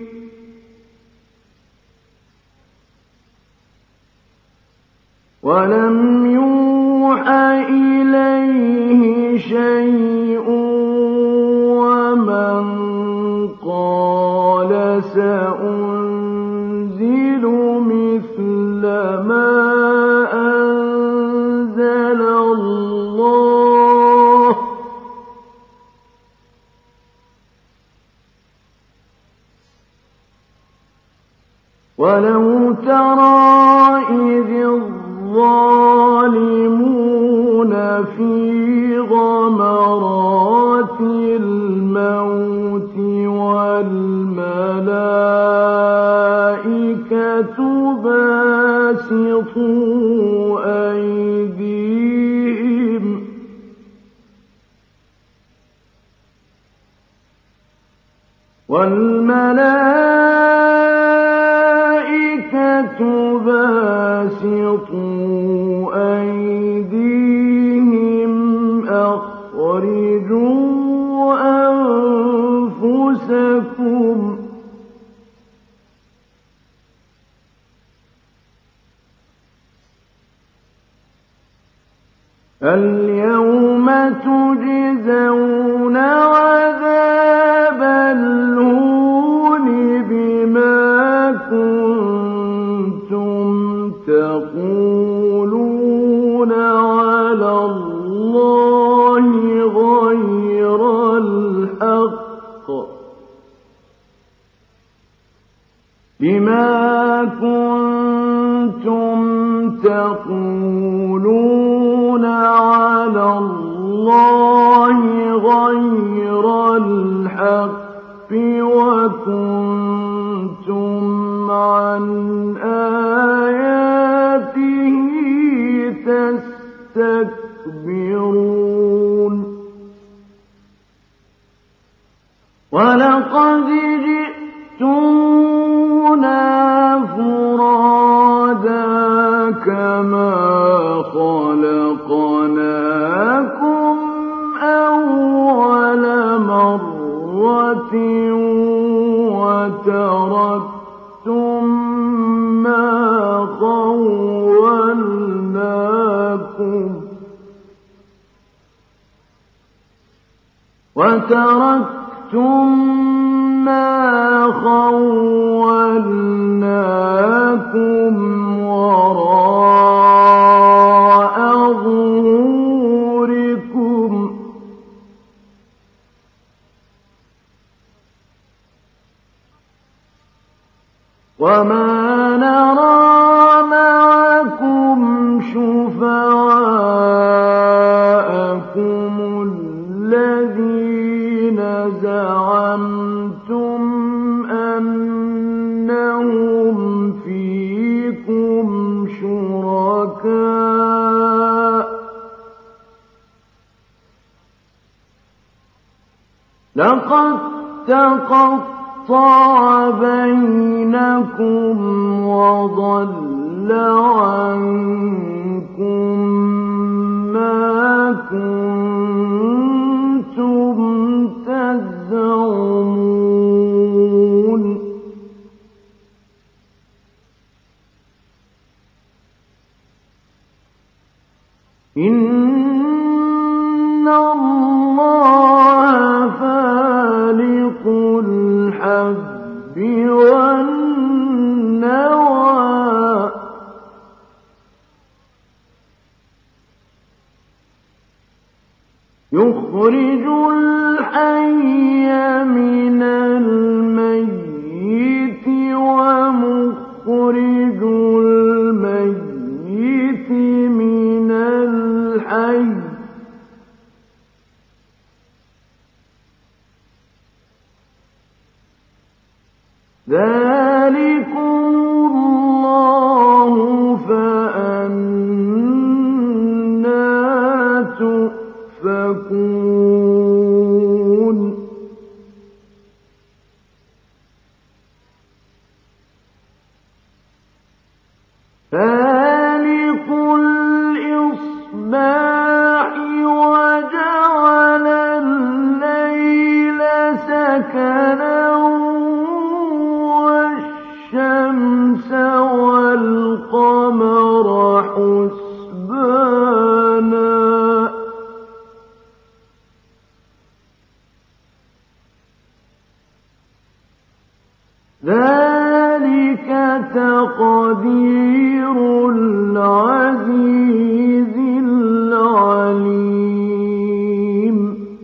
ولم يوحى إليه شيء ومن قال سأنزل مثل ما أنزل الله ولو ترى إذ الظالمون في غمرات الموت والملائكة باسطوا أيديهم والملائكة باسطوا أيديهم أخرجوا أنفسكم اليوم تجزون عذاب الهون بما كنتم تقولون على الله غير الحق بما كنتم تقولون على الله غير الحق وكنتم عن آياته تستكبرون ولقد جئتمونا فرادا كما خلقناكم أول مرة وتركتم ما خولناكم وتركتم ما خولناكم وراء ظهوركم وما نرى معكم شفعاءكم الذين زعمتم أنهم فيكم شركاء لقد تقطع بينكم وضل عنكم ما كنتم تزعمون إن الله فالق الحب والنوى، يخرج الحي من الميت ومخرج الميت من الحي ذلكم الله فأنى تؤفكون فالق الإصباح وجعل الليل سكنا والشمس والقمر حسبانا ذلك تقدير العزيز العليم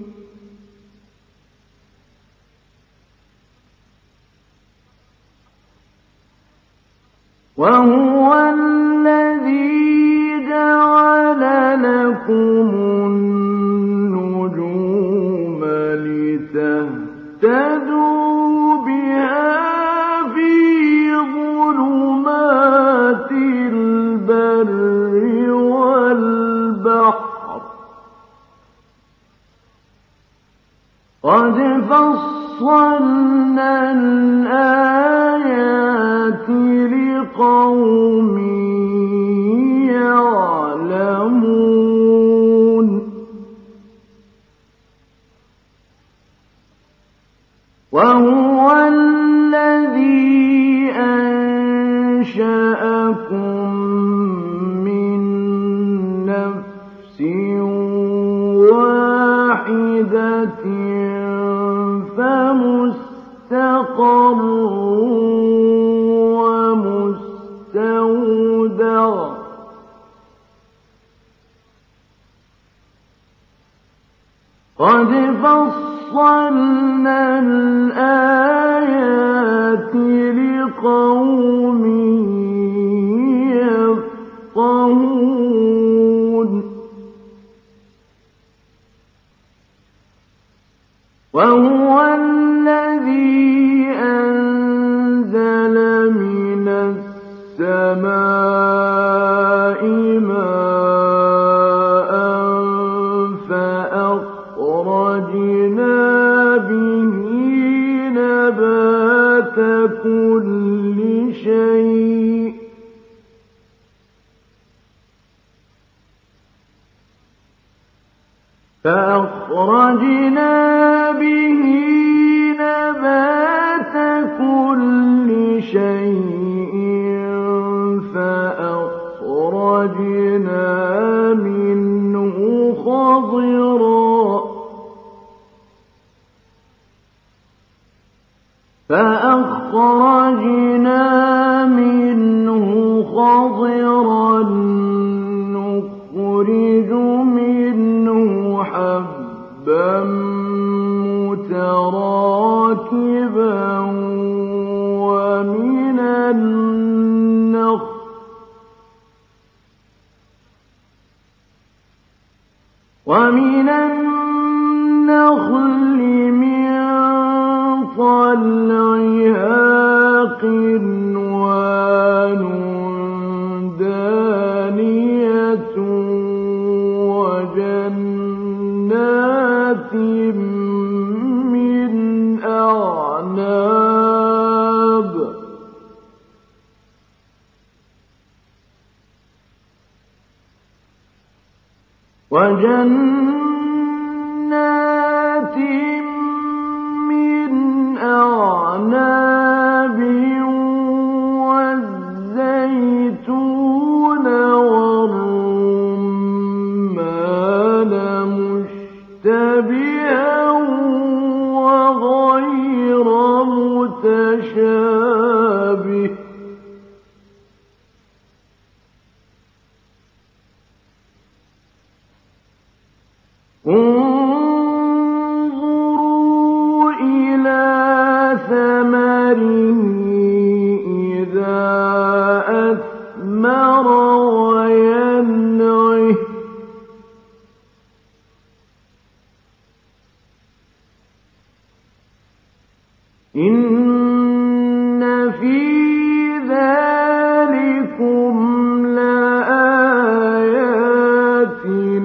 وهو الذي جعل لكم النجوم لتهتدوا بها في ظلمات البر والبحر قد فصلنا الآيات لقوم يعلمون وهو الذي أنشأكم من نفس واحدة فمستقر ومستودع قد فصلنا الآيات لقوم يفقهون وهو الذي أنزل من السماء ماء فأخرجنا به نبات كل شيء فأخرجنا به نبات كل شيء فأخرجنا منه خضرا فأخرجنا منه خضرا نخرج منه حبا متراكبا ومن النخل ومن النخل من طلعها قنوان دانية وجنات من أعناب وجنات من أعناب والزيتون والرمان مشتبها وغير متشابه انظر الثمر وينعه إن في ذلكم لآيات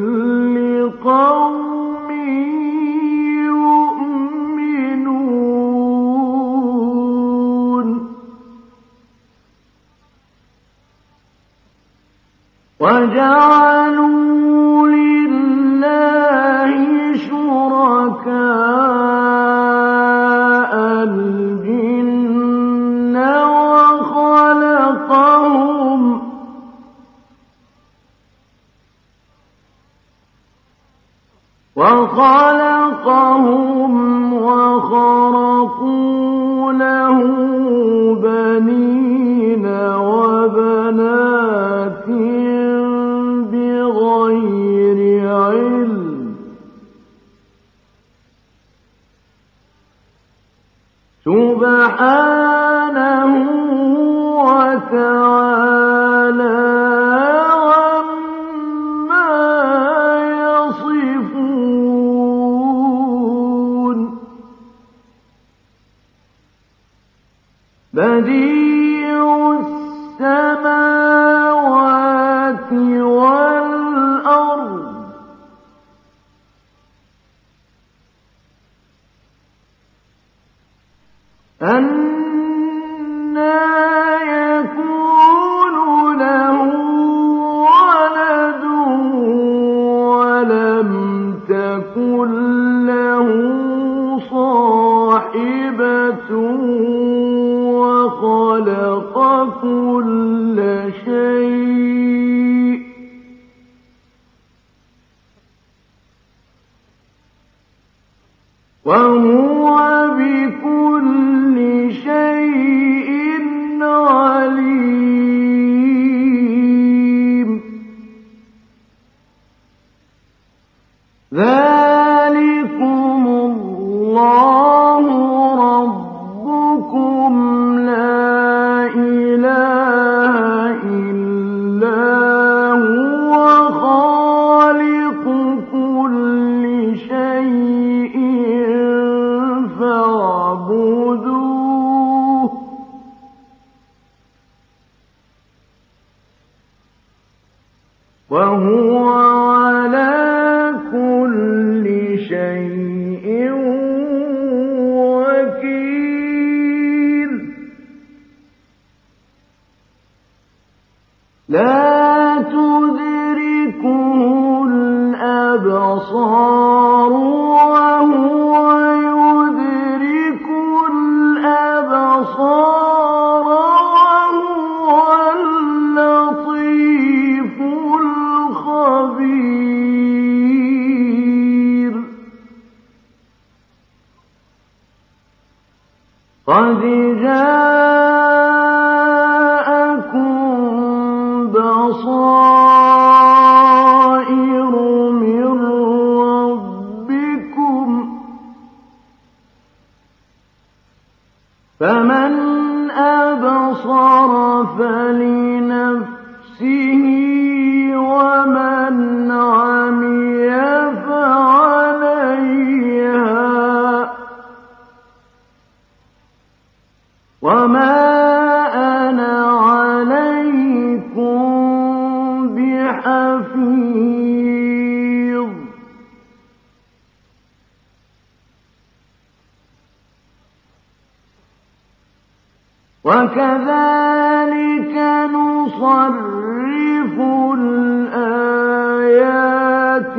لقوم يؤمنون وجعلوا لله شركاء الجن وخلقهم وخلقهم وخرقوا له بنين وبنات بغير علم سبحانه وتعالى عما يصفون بديع السماوات والأرض أنى يكون له ولد ولم تكن له صاحبة وخلق كل شيء وهو بكل شيء عليم ذلكم الله ربكم لا إله إلا هو خالق كل شيء فاعبدوه وهو على كل شيء وكيل لا تدركه الأبصار وهو يدرك الأبصار وهو اللطيف الخبير قد جاءكم بصائر من ربكم فمن أبصر فلنفسه ومن عمي فعليها وما أنا عليكم بحفيظ وكذلك نصرف الآيات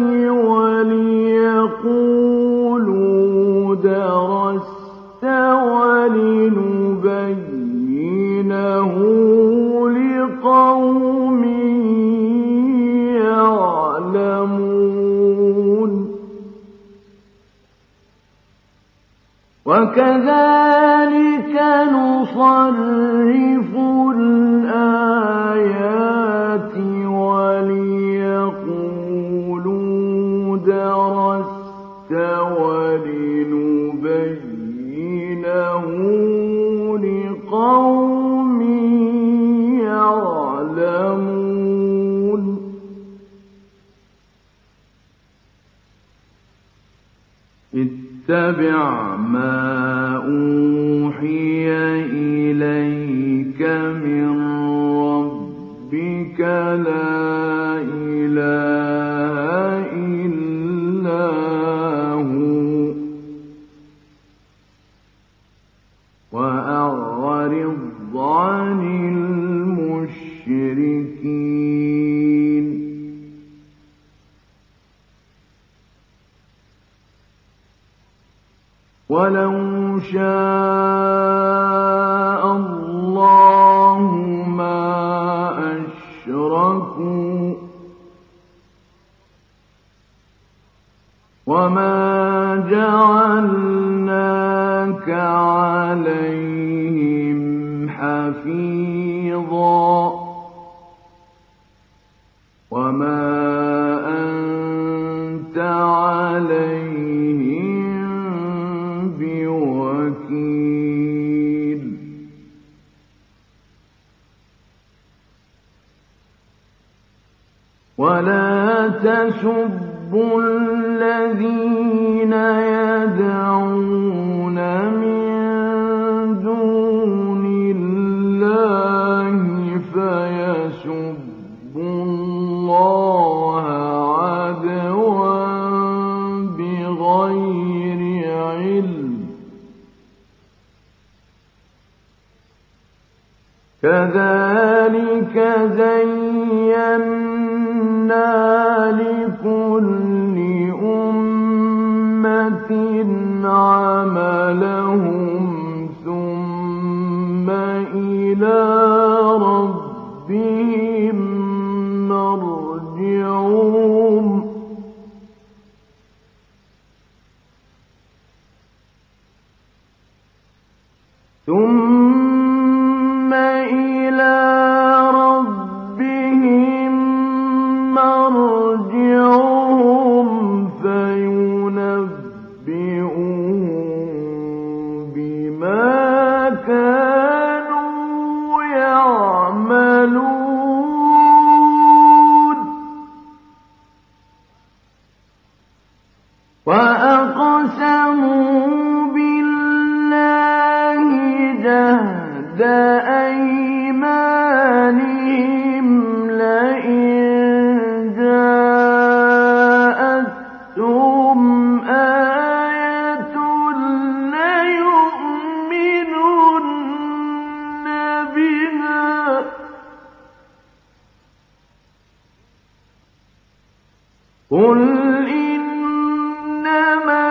وليقولوا درست ولنبينه لقوم يعلمون وكذلك نصرف الآيات وليقولوا درست ولنبينه لقوم يعلمون اتبع ما أوحي إليك من ربك لا إله إلا هو وأعرض عن المشركين. ولو شاء الله ما أشركوا وما جعلناك عليهم حفيظا وما أنت عليهم بوكيل. ولا تسبوا الذين يدعون من دون الله فيسبوا الله عدوا بغير علم كذلك زينا لكل أمة عملهم ثم إلى ربهم مرجعهم ثم إلى ربهم مرجعهم فينبئهم بما كانوا يعملون. وأقسموا بالله جهد أيمانهم لئن جاءتهم آية ليؤمنن بها قل إنما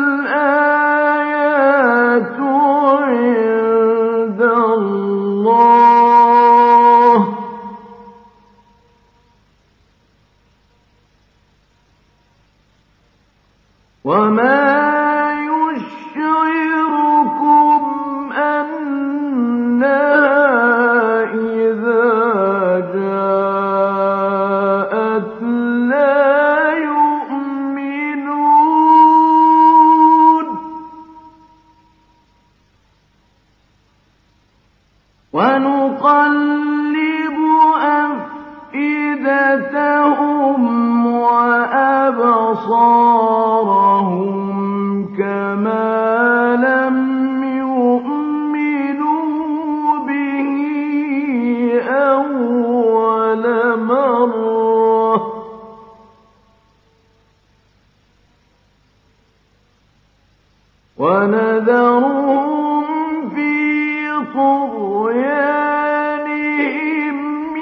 الآيات عند الله وما يشعركم أنها إذا جاءت لا يؤمنون. ونقلب أفئدتهم وأبصارهم كما لم يؤمنوا به أول مرة ونذرهم في طغيانهم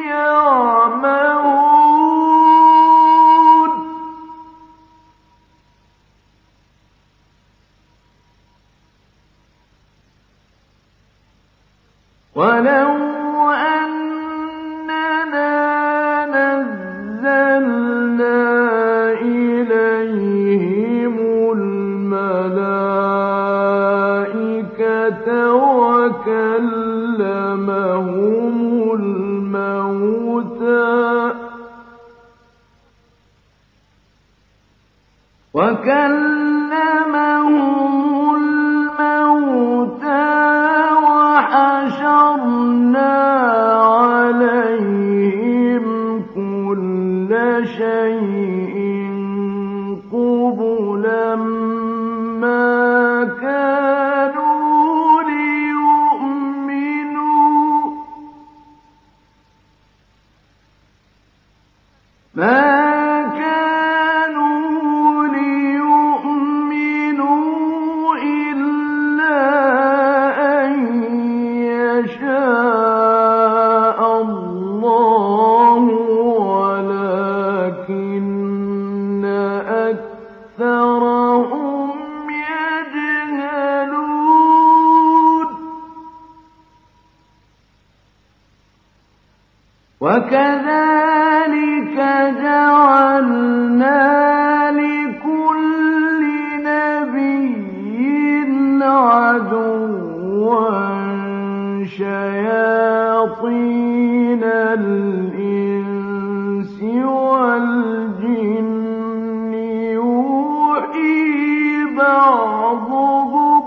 يعمهون. ولو أننا نزلنا إليهم الملائكة وكلمهم الموتى وكلمهم الموتى وحشرنا عليهم كل شيء قبلا ما مَا كَانُوا لِيُؤْمِنُوا إِلَّا أَن يَشَاءَ اللَّهُ وَلَٰكِنَّ أَكْثَرَهُمْ يَجْهَلُونَ وَكَذَٰلِكَ جَعَلْنَا لِكُلِّ نَبِيٍّ عَدُوًّا شَيَاطِينَ الْإِنسِ وَالْجِنِّ يُوحِي بَعْضُهُمْ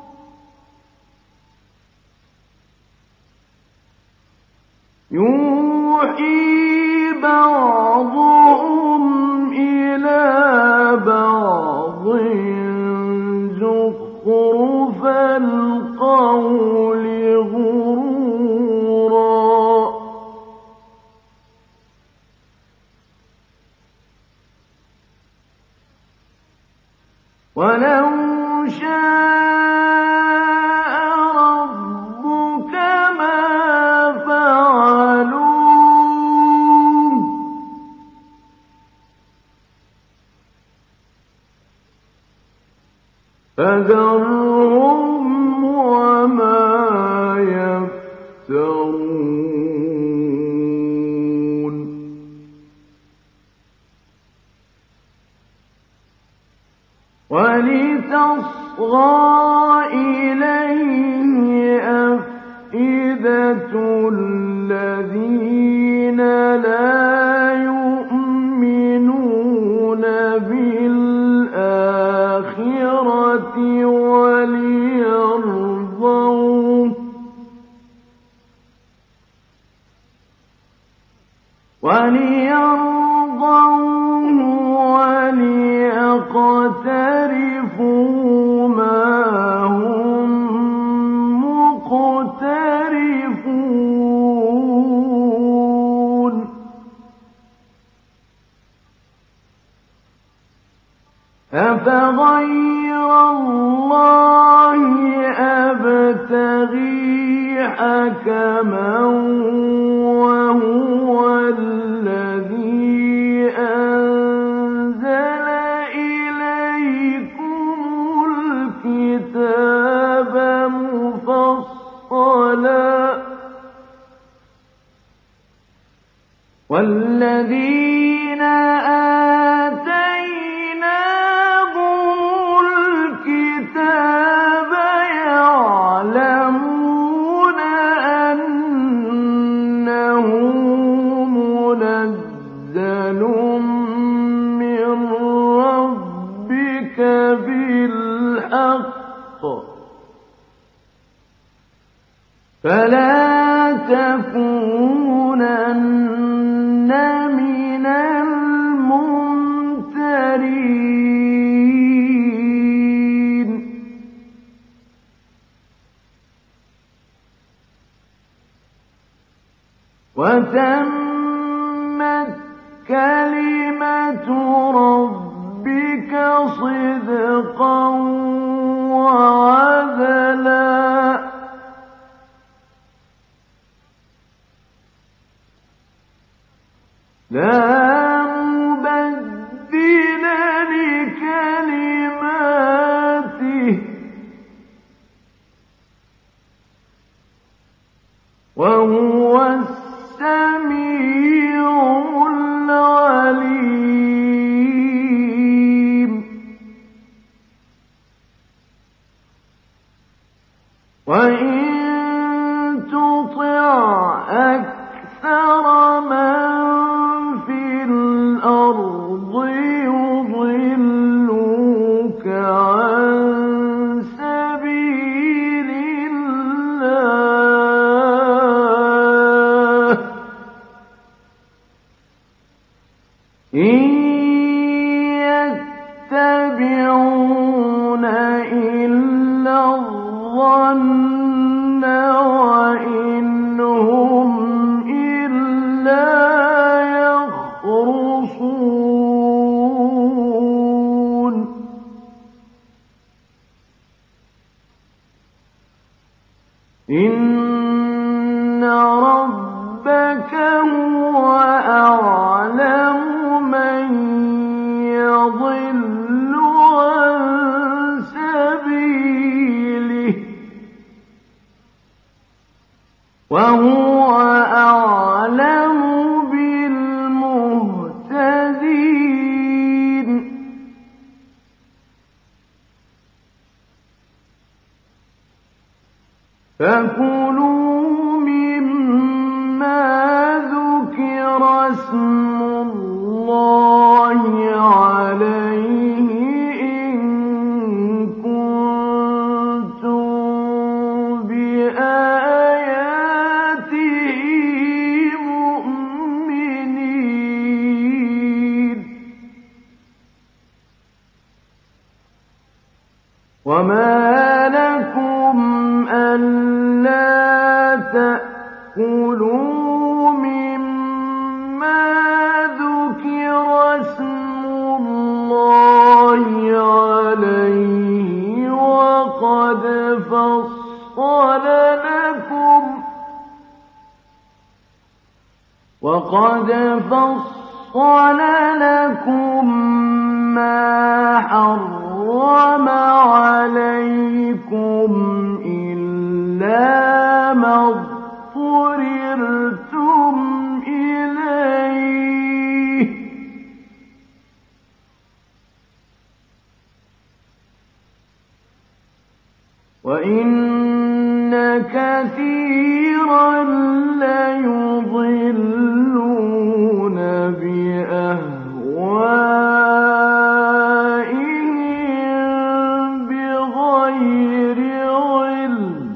يُوحِي بَعْضُهُمْ إِلَىٰ بَعْضٍ زُخْرُفَ الْقَوْلِ غُرُورًا ۚ وَلَوْ شَاءَ رَبُّكَ مَا فَعَلُوهُ ۖ فَذَرْهُمْ وَمَا يَفْتَرُونَ وَلِتَصْغَىٰ إِلَيْهِ أَفْئِدَةُ الَّذِينَ لَا يُؤْمِنُونَ بِالْآخِرَةِ وَلِيَرْضَوْهُ وَلِيَقْتَرِفُوا مَا هُم مُّقْتَرِفُونَ أَفَغَيْرَ اللَّهِ أَبْتَغِي حَكَمًا وَهُوَ الَّذِي أَنزَلَ إِلَيْكُمُ الْكِتَابَ مُفَصَّلًا ۚ وَالَّذِينَ آتَيْنَاهُمُ الْكِتَابَ يَعْلَمُونَ أَنَّهُ مُنَزَّلٌ مِّن رَّبِّكَ بِالْحَقِّ ۖ فَلَا تَكُونَنَّ مِنَ الْمُمْتَرِينَ وَتَمَّتْ كَلِمَةُ رَبِّكَ صِدْقًا وَعَدْلًا ۚ لَّا مُبَدِّلَ لِكَلِمَاتِهِ ۚ وَهُوَ السَّمِيعُ الْعَلِيمُ وَإِن تُطِعْ أَكْثَرَ مَن فِي الْأَرْضِ يُضِلُّوكَ عَن سَبِيلِ اللَّهِ ۚ إِن يَتَّبِعُونَ إِلَّا الظَّنَّ وَإِنْ هُمْ إِلَّا يَخْرُصُونَ وما لكم ألا تأكلوا مما ذكر اسم الله عليه وقد فصل لكم وقد فصل لكم ما حرم عليكم إلا ما اضطررتم إليه وإن كثيرا ليضلون بأهوائهم بغير علم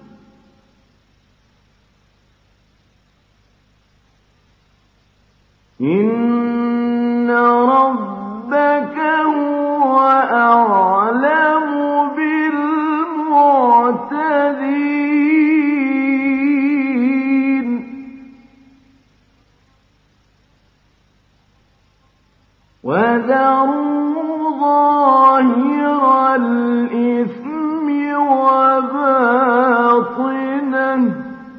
إن ربك هو أعلم بالمعتدين وذروا ظاهر الإثم وباطنه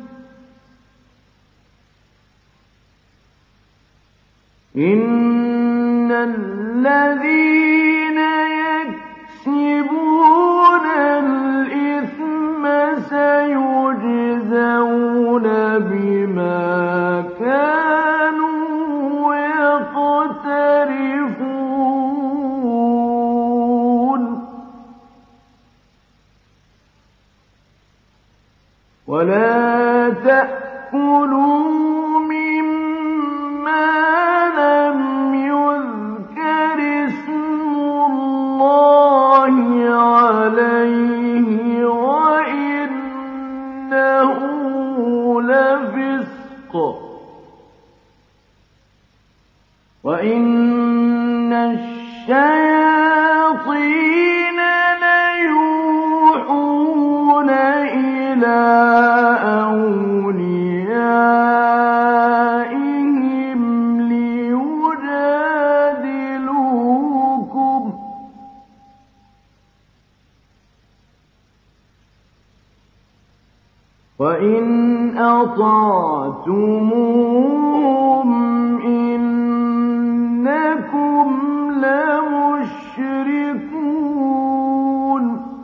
إن الذين يكسبون الإثم سيجزون بما كانوا يقترفون ولا تأكلوا مما لم يذكر اسم الله عليه وإنه لفسق وإن الشياطين ليوحون إلى أوليائهم ليجادلوكم وإن أطعتموهم إنكم لمشركون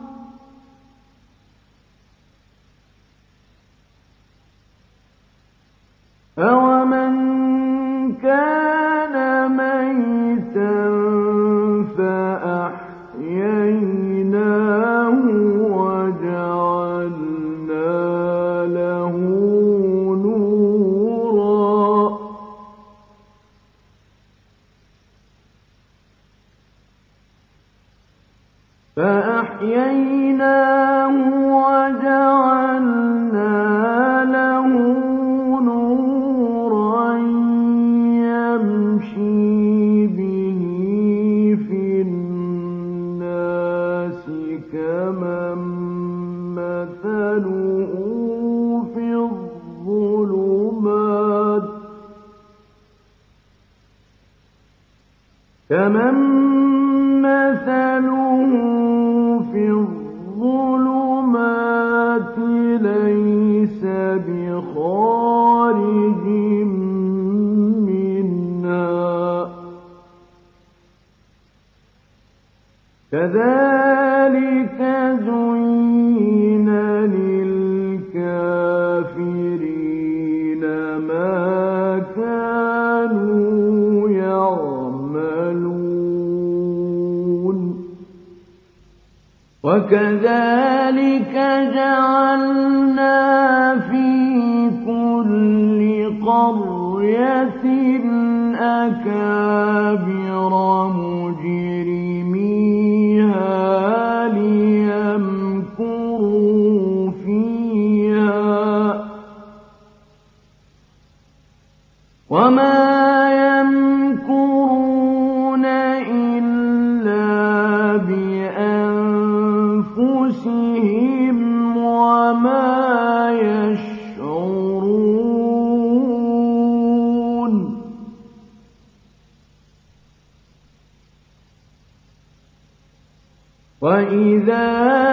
أَوَمَنْ كَانَ مَيْتًا فَأَحْيَيْنَاهُ وَجَعَلْنَا لَهُ نُورًا فَأَحْيَيْنَاهُ وَجَعَلْنَا لَهُ كمن مثله في الظلمات كمن مثله في الظلمات ليس بخارج منها كذلك زين للكافرين ما كانوا يعملون وكذلك جعلنا في كل قرية أكابر مجرميها ليمكروا فيها وما يمكرون إلا بأنفسهم وإذا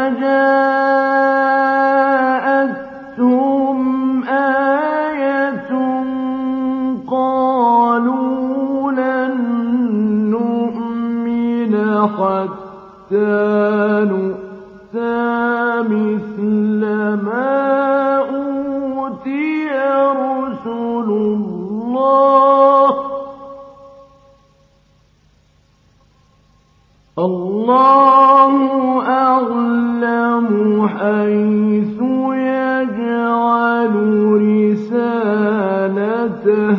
جاءتهم آية قالوا لن نؤمن حتى نؤتى مثل ما أوتي رسل الله الله أعلم حيث يجعل رسالته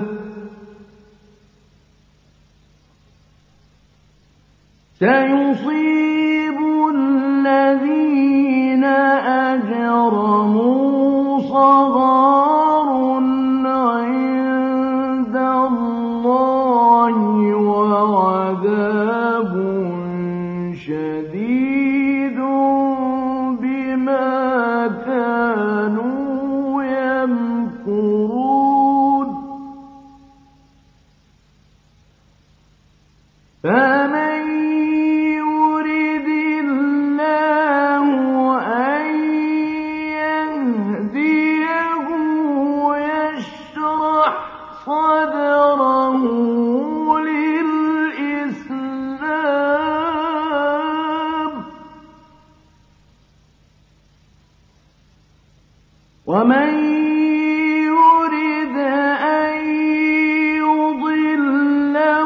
سيصيب الذين أجرموا صغار عند الله وعذاب شديد بما كانوا يمكرون فمن يرد الله أن يهديه يشرح صدره ومن يرد أن يضله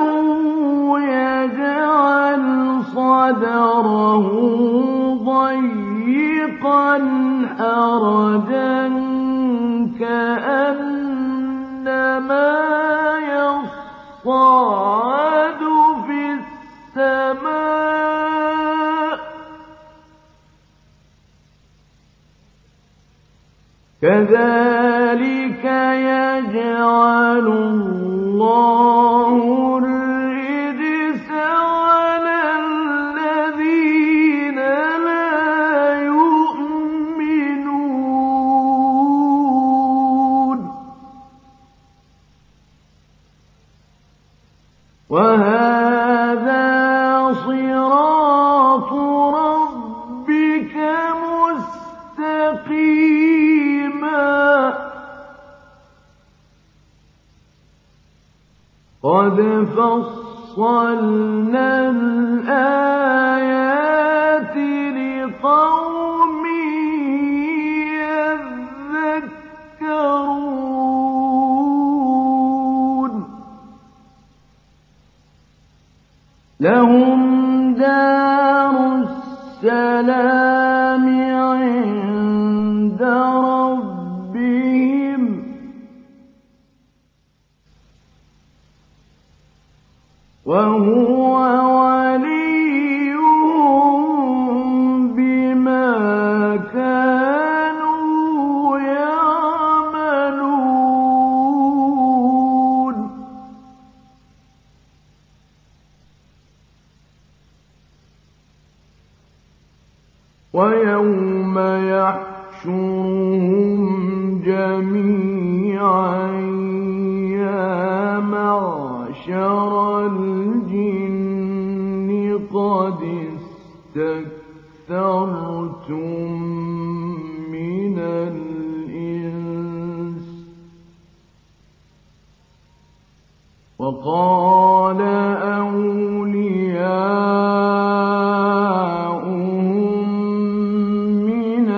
يجعل صدره ضيقا حرجا كأنما يصعد في السماء كذلك يجعل الله الرجس على الذين لا يؤمنون وهذا صراط ربك مستقيما قد فصلنا الآيات لقوم يذكرون لهم دار السلام عند ربهم وهو وليهم بما كانوا يعملون ويوم يحشرهم جميعا يا معشر الجن قد استكثرتم من الإنس وقال أولياؤهم من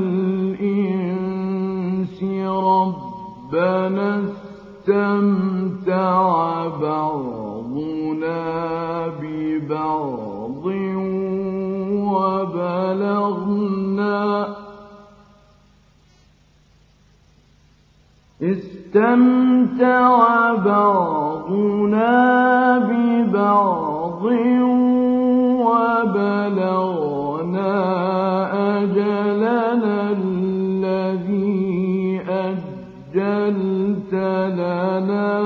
الإنس ربنا استمتع بعضنا ببعض وبلغنا استمتع بعضنا ببعض وبلغنا أجلنا الذي أجلت لنا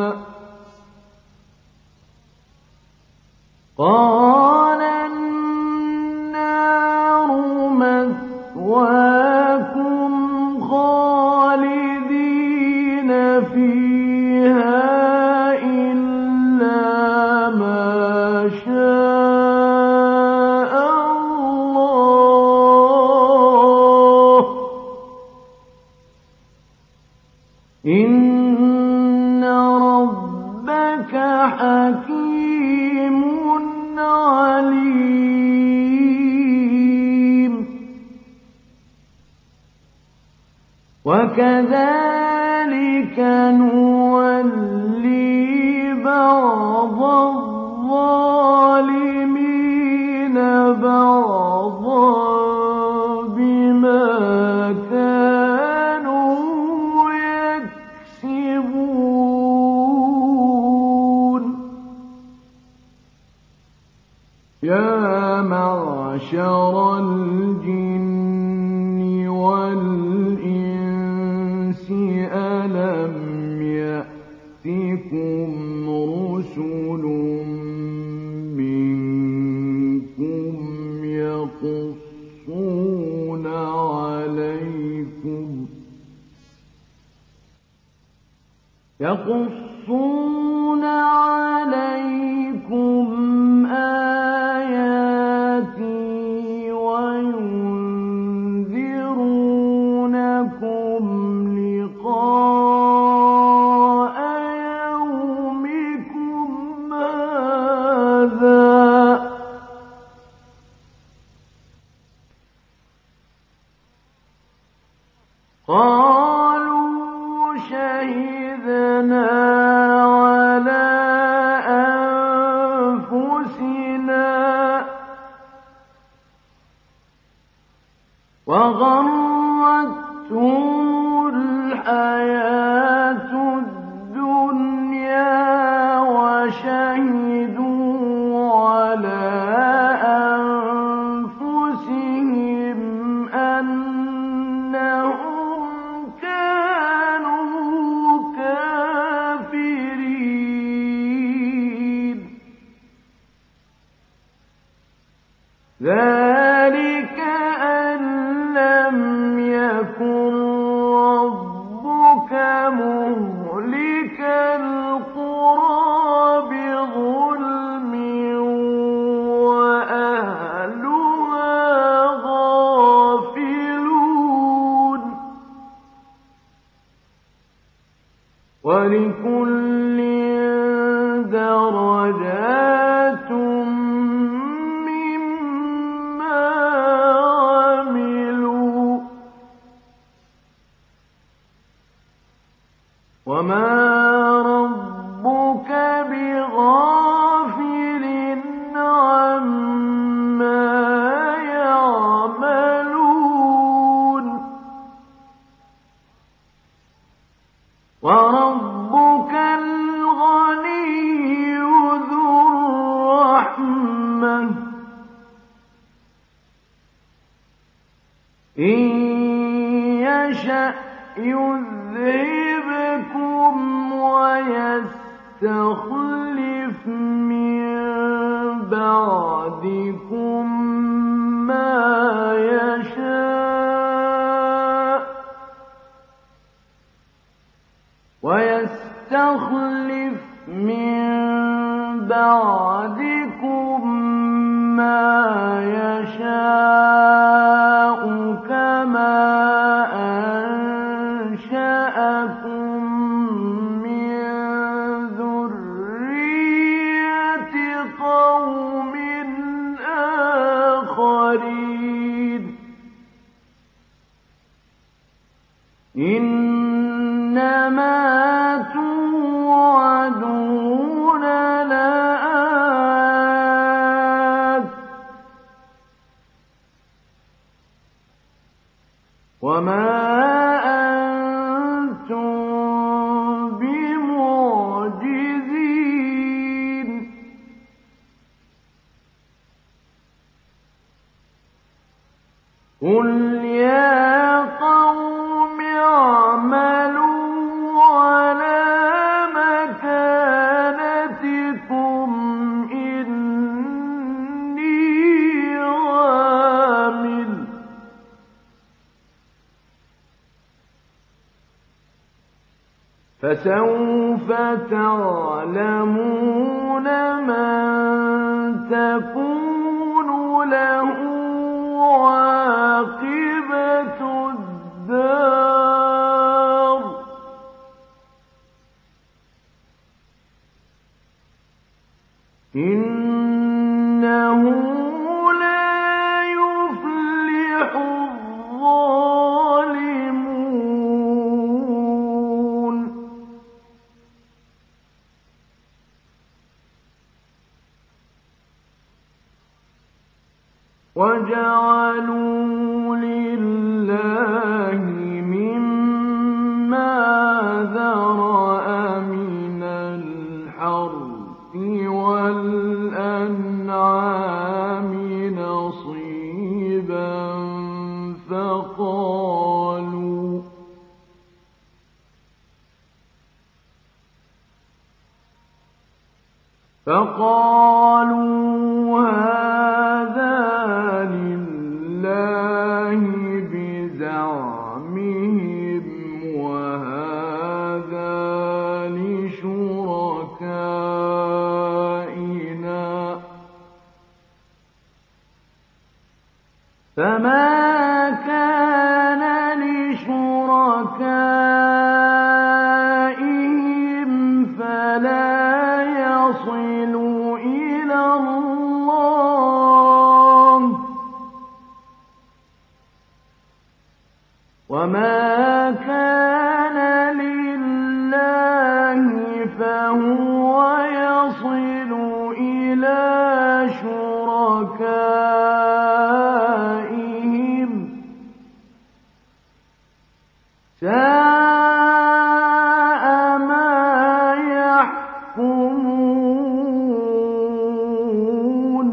قال النار مثواكم خالدين فيها إلا ما شاء الله حكيم عليم. وكذلك نولي بعض الظالمين بعضا بما كانوا يكسبون. يا معشر الجن والإنس ألم يأتكم رسل منكم يقصون عليكم يقصون عليكم آياتي وينذرونكم لقاء يومكم هذا. قالوا شهدنا على أنفسنا وغرتهم الحياة الدنيا وشهدوا على أنفسهم أنهم كانوا كافرين. ذلك أن لم يكن ربك مهلك القرى بظلم وأهلها غافلون. ولكل درجات مما عملوا وما ربك بغافل عما يعملون. وربك الغني ذو الرحمة إن يشأ يذهبكم ويستخلف من بعدكم ما يشاء ويستخلف من بعدكم ما يشاء كما أنشأكم من ذرية قوم آخرين. إنما توعدون لآت وما أنتم بمعجزين. قل يا قوم اعملوا على مكانتكم إني عامل فسوف تعلمون من تكون له عاقبة الدار إنه لا يفلح الظالمون وجعلوا لله مما ذرأ من الحرث والأنعام نصيبا فقالوا فقالوا هذا لله بزعمهم وهذا لشركائنا فما كان لشركائهم فلا يصل إلى الله وما كان لله فهو يصل إلى شركائهم ساء ما يحكمون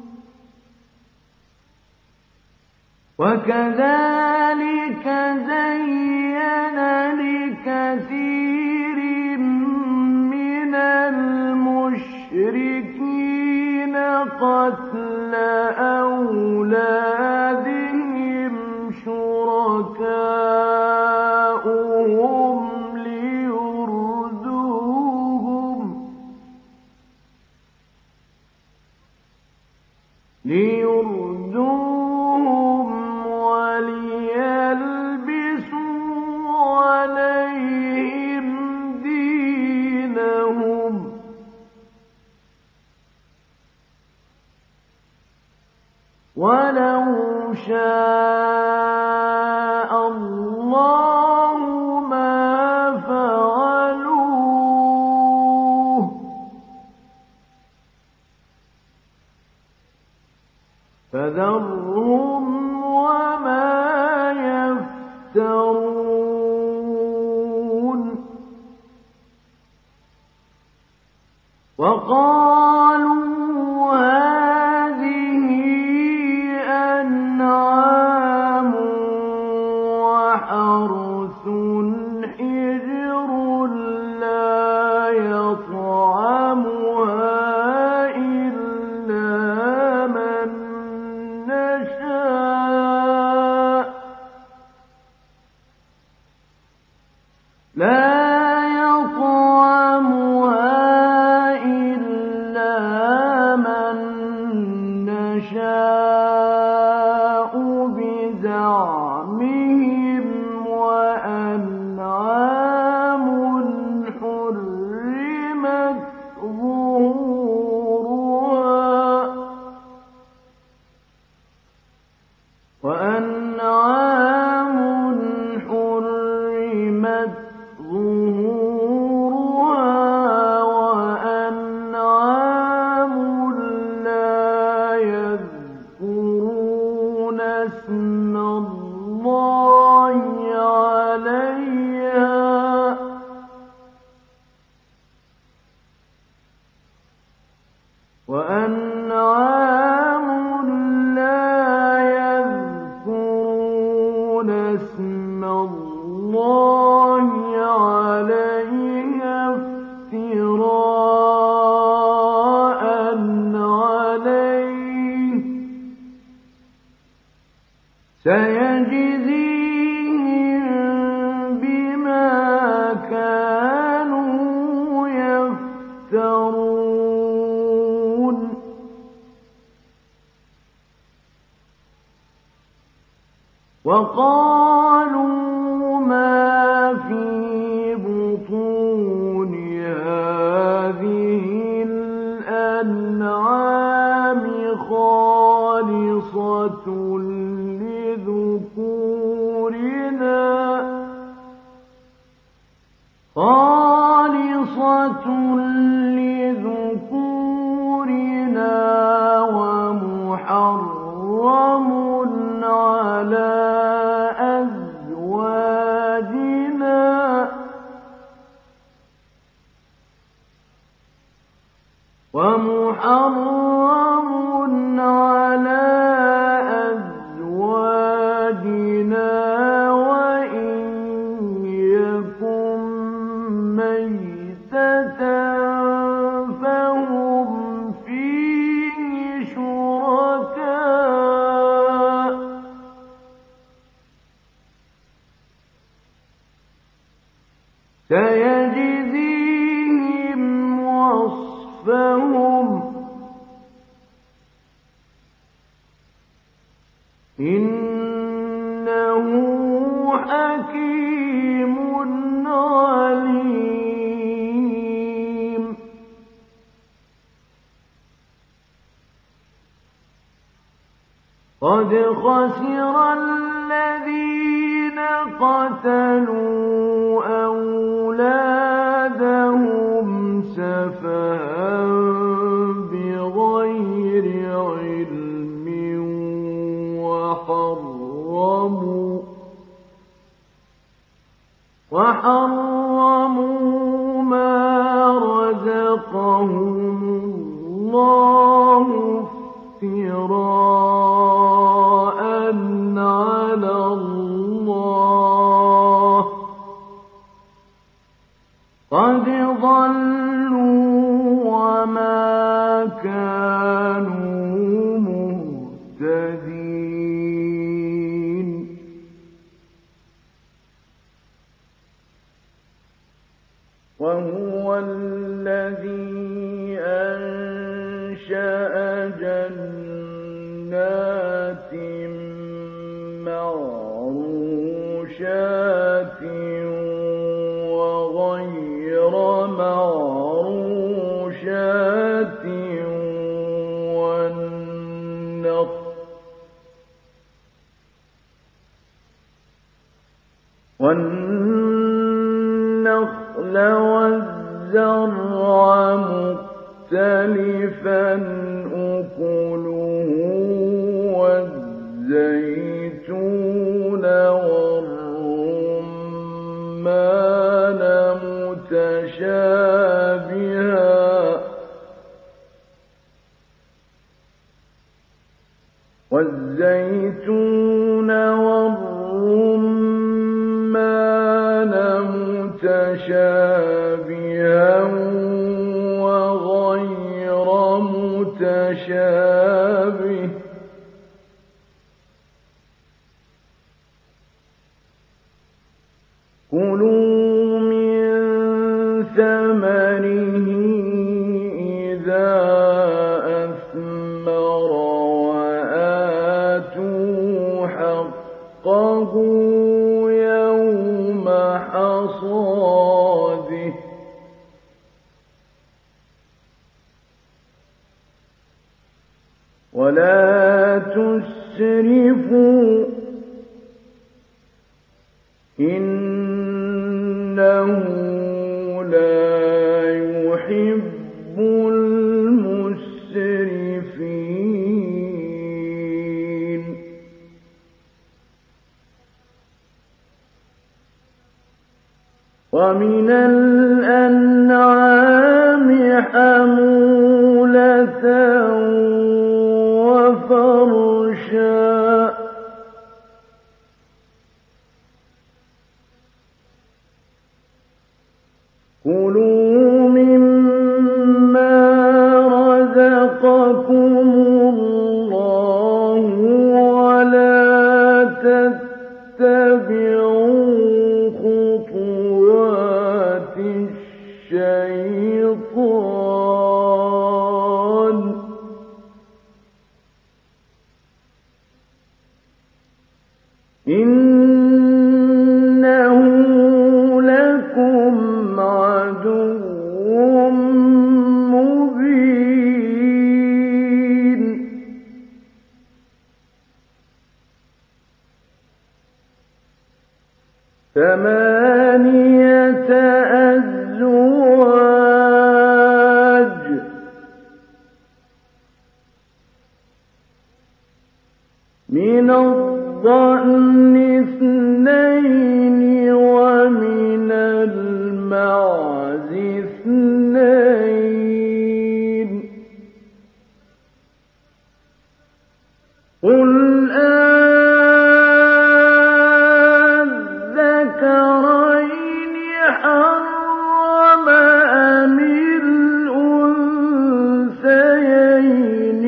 وكذلك زين لكثير من المشركين قتل أولادهم شركاؤهم ليردوهم ليردوهم وليلبسوا عليهم دينهم ولو شاء الله ما فعلوه فذرهم وما يفترون وقالوا هذه أنعام وحرث حجر لا يطعمها إلا من نشاء لا يطعمها إلا من نشاء بزعمهم وأنعام حرمت ظهورها وأنعام حرمت ظهورها وأنعام لا يذكرون اسم الله عليها وأنعام لا يذكرون اسم الله عليها افتراء عليه سيجزيهم بما كانوا يفترون وقالوا ما في بطون هذه الأنعام الأنعام خالصة لذكورنا خالصة لذكورنا ومحرم على أزواجنا ومحرم على أزواجنا وإن يكن ميتة فهم فيه شركاء سيجزيهم وصفهم إنه حكيم عليم قد خسر الذين قتلوا أولادهم سفها بغير علم وحرموا وحرموا ما رزقهم الله افتراء على الله قد ضلوا وما كانوا مهتدين وهو الذي أنشأ جنات معروشات وغير معروشات والنخل والنخل والزرع مختلفا أكله والزيتون والرمان متشابها والزيتون والرمان متشابها وغير متشابه كلوا من ثمره إذا أثمر وآتوا حقه يوم حصاده ولا تسرفوا إنه لا يحب المسرفين ومن الأنعام حمولة وفرشا كلوا مما رزقكم الله ولا تتبعوا خطوات الشيطان إنه لكم عدو مبين ثمانية أزواج من الضأن اثنين ومن المعز اثنين قل أذكرين حرم أم الأنثيين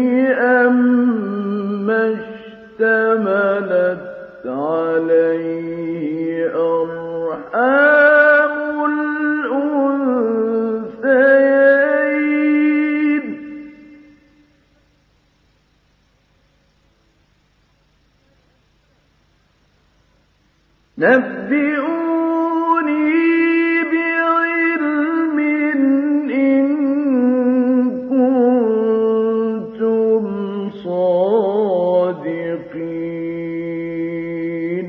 أما اشتملت عليه أرحام الأنثيين نبئوني بعلم إن كنتم صادقين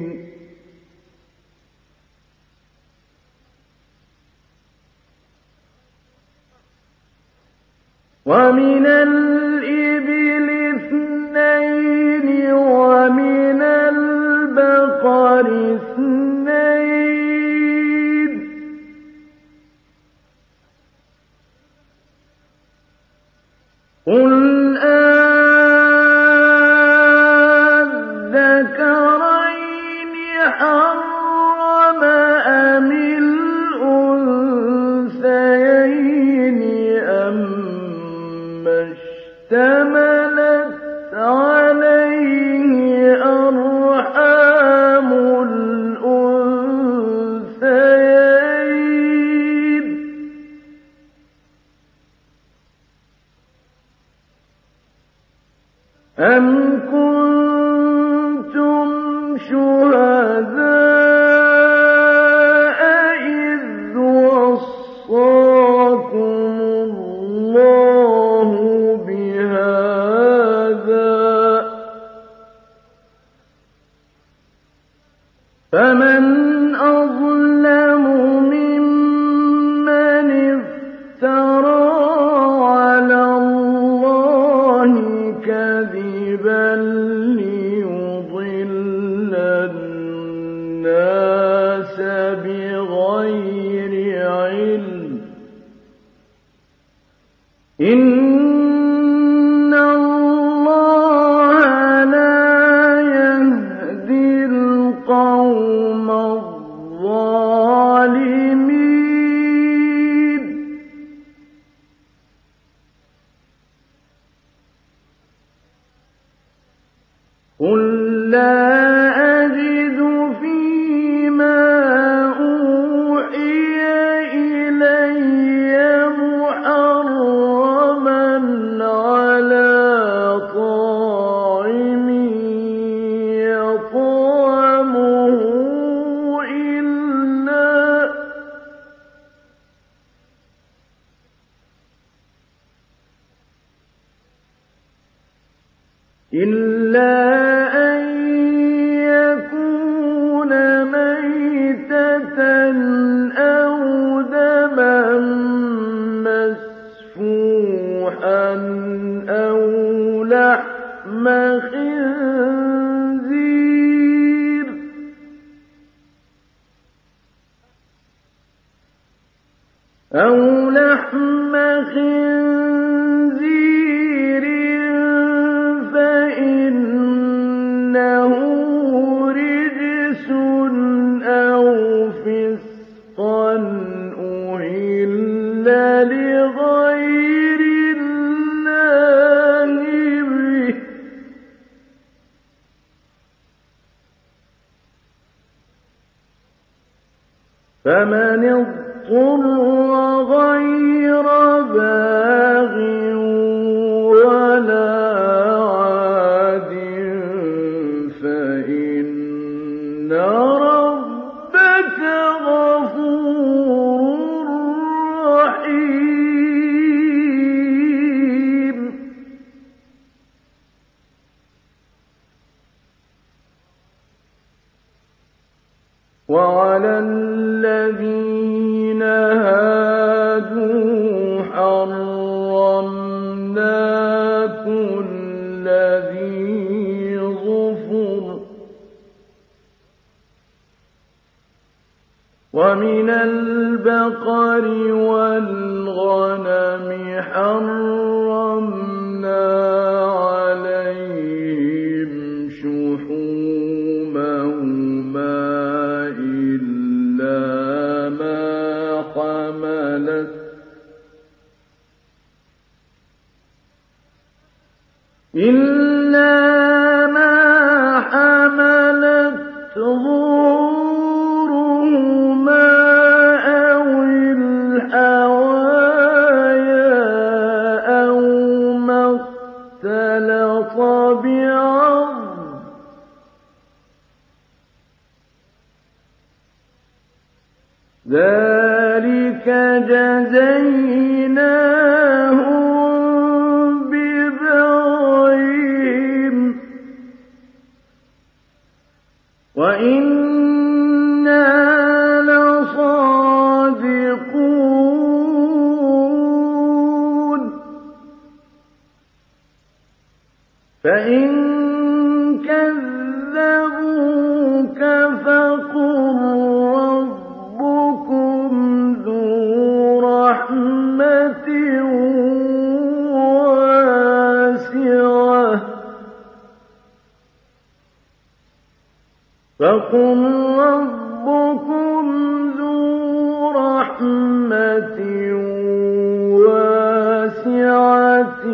ومن الإبل اثنين ومن البقر اثنين قل أذكرين حرم أم الأنثيين أما اشتملت عليه أرحام الأنثيين أم كنتم شهداء إذ وصاكم الله بهذا فمن أظلم ممن افترى على الله كذبا ليضل الناس بغير علم إن الله لا يهدي القوم الظالمين قل لا أجد فيما أوحي إلي محرما على طاعم يطعمه إلا إلا أن يكون ميتة أو دما مسفوحا أو لحم خنزير أو لحم خنزير فإنه رجس أو فسقا أهل لغير الله به فمن اضطر غير باغ ولا عاد فإن ربك غفور رحيم وعلى ومن البقر والغنم حرمنا عليهم شحومهما إلا ما حملت إلا ما حملت ظهورهما أو الحوايا أو ما اختلط بعظم ذلك جزيناهم ببغيهم وإنا لصادقون فإن كذبوك فقل ربكم ذو رحمة واسعة فقل ربكم ذو رحمة واسعة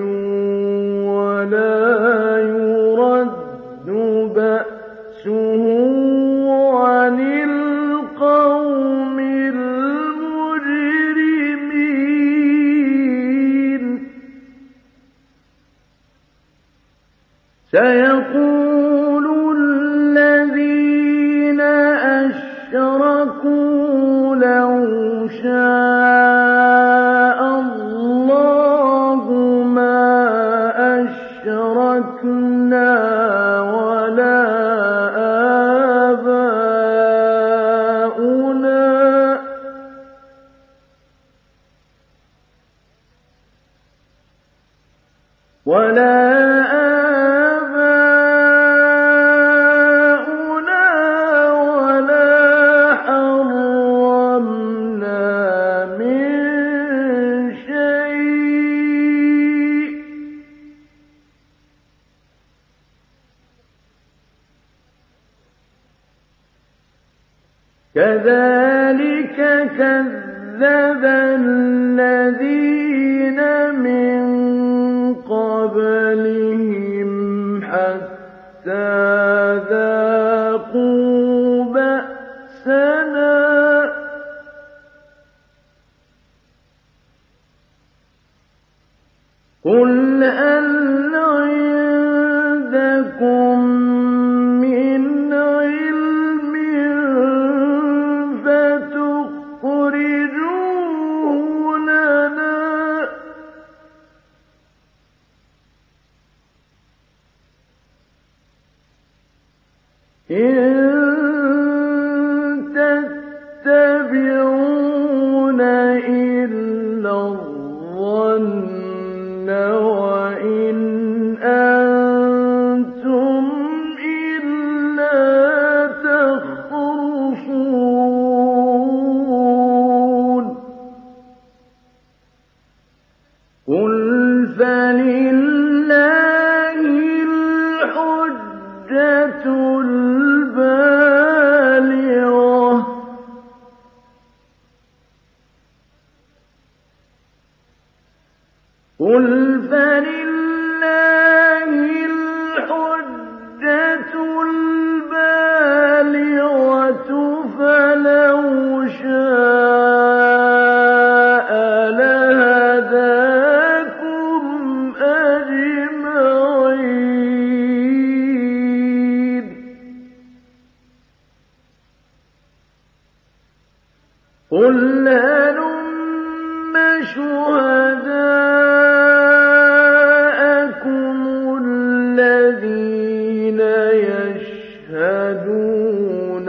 ولا يرد بأسه عن القوم المجرمين سيقول الذين أشركوا لو شاء الله ما أشركنا ولا آباؤنا ولا آباؤنا ولا حرمنا من شيء كذلك كذب الذين من قبلهم حتى ذاقوا بأسنا قل هل عندكم من علم فتخرجوه لنا إن تتبعون إلا الظن وإن أنتم إلا تخرصون قل فلله الحجة البالغة قل فلله الحجة البالغة فلو شاء لهداكم أجمعين قل هلم شهداءكم الذين يشهدون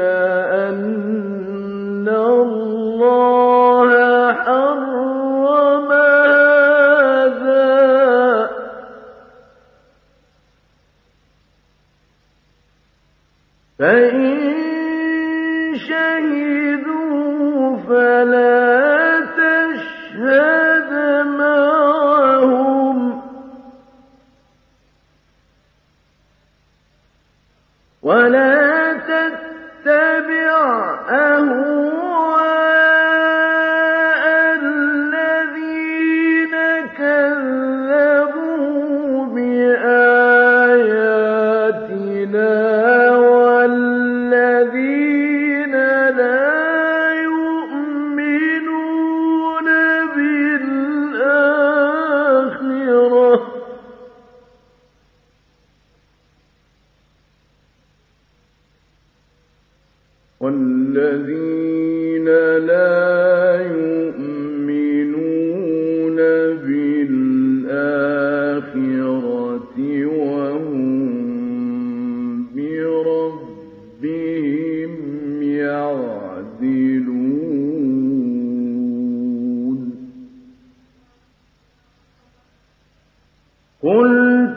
أن الله حرم هذا فإن شهدوا ولا تتبع أهواء الذين كذبوا بآياتنا والذين لا يؤمنون بالآخرة والذين لا يؤمنون بالآخرة وهم بربهم يعدلون قل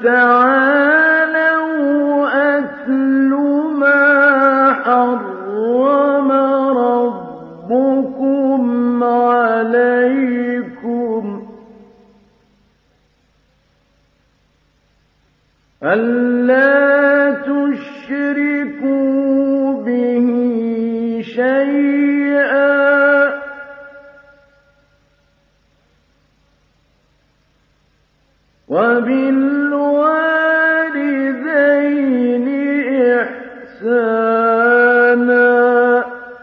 تعالوا أتل ما حرم ربكم عليكم ألا تشركوا به شيئا وبالوالدين إحسانا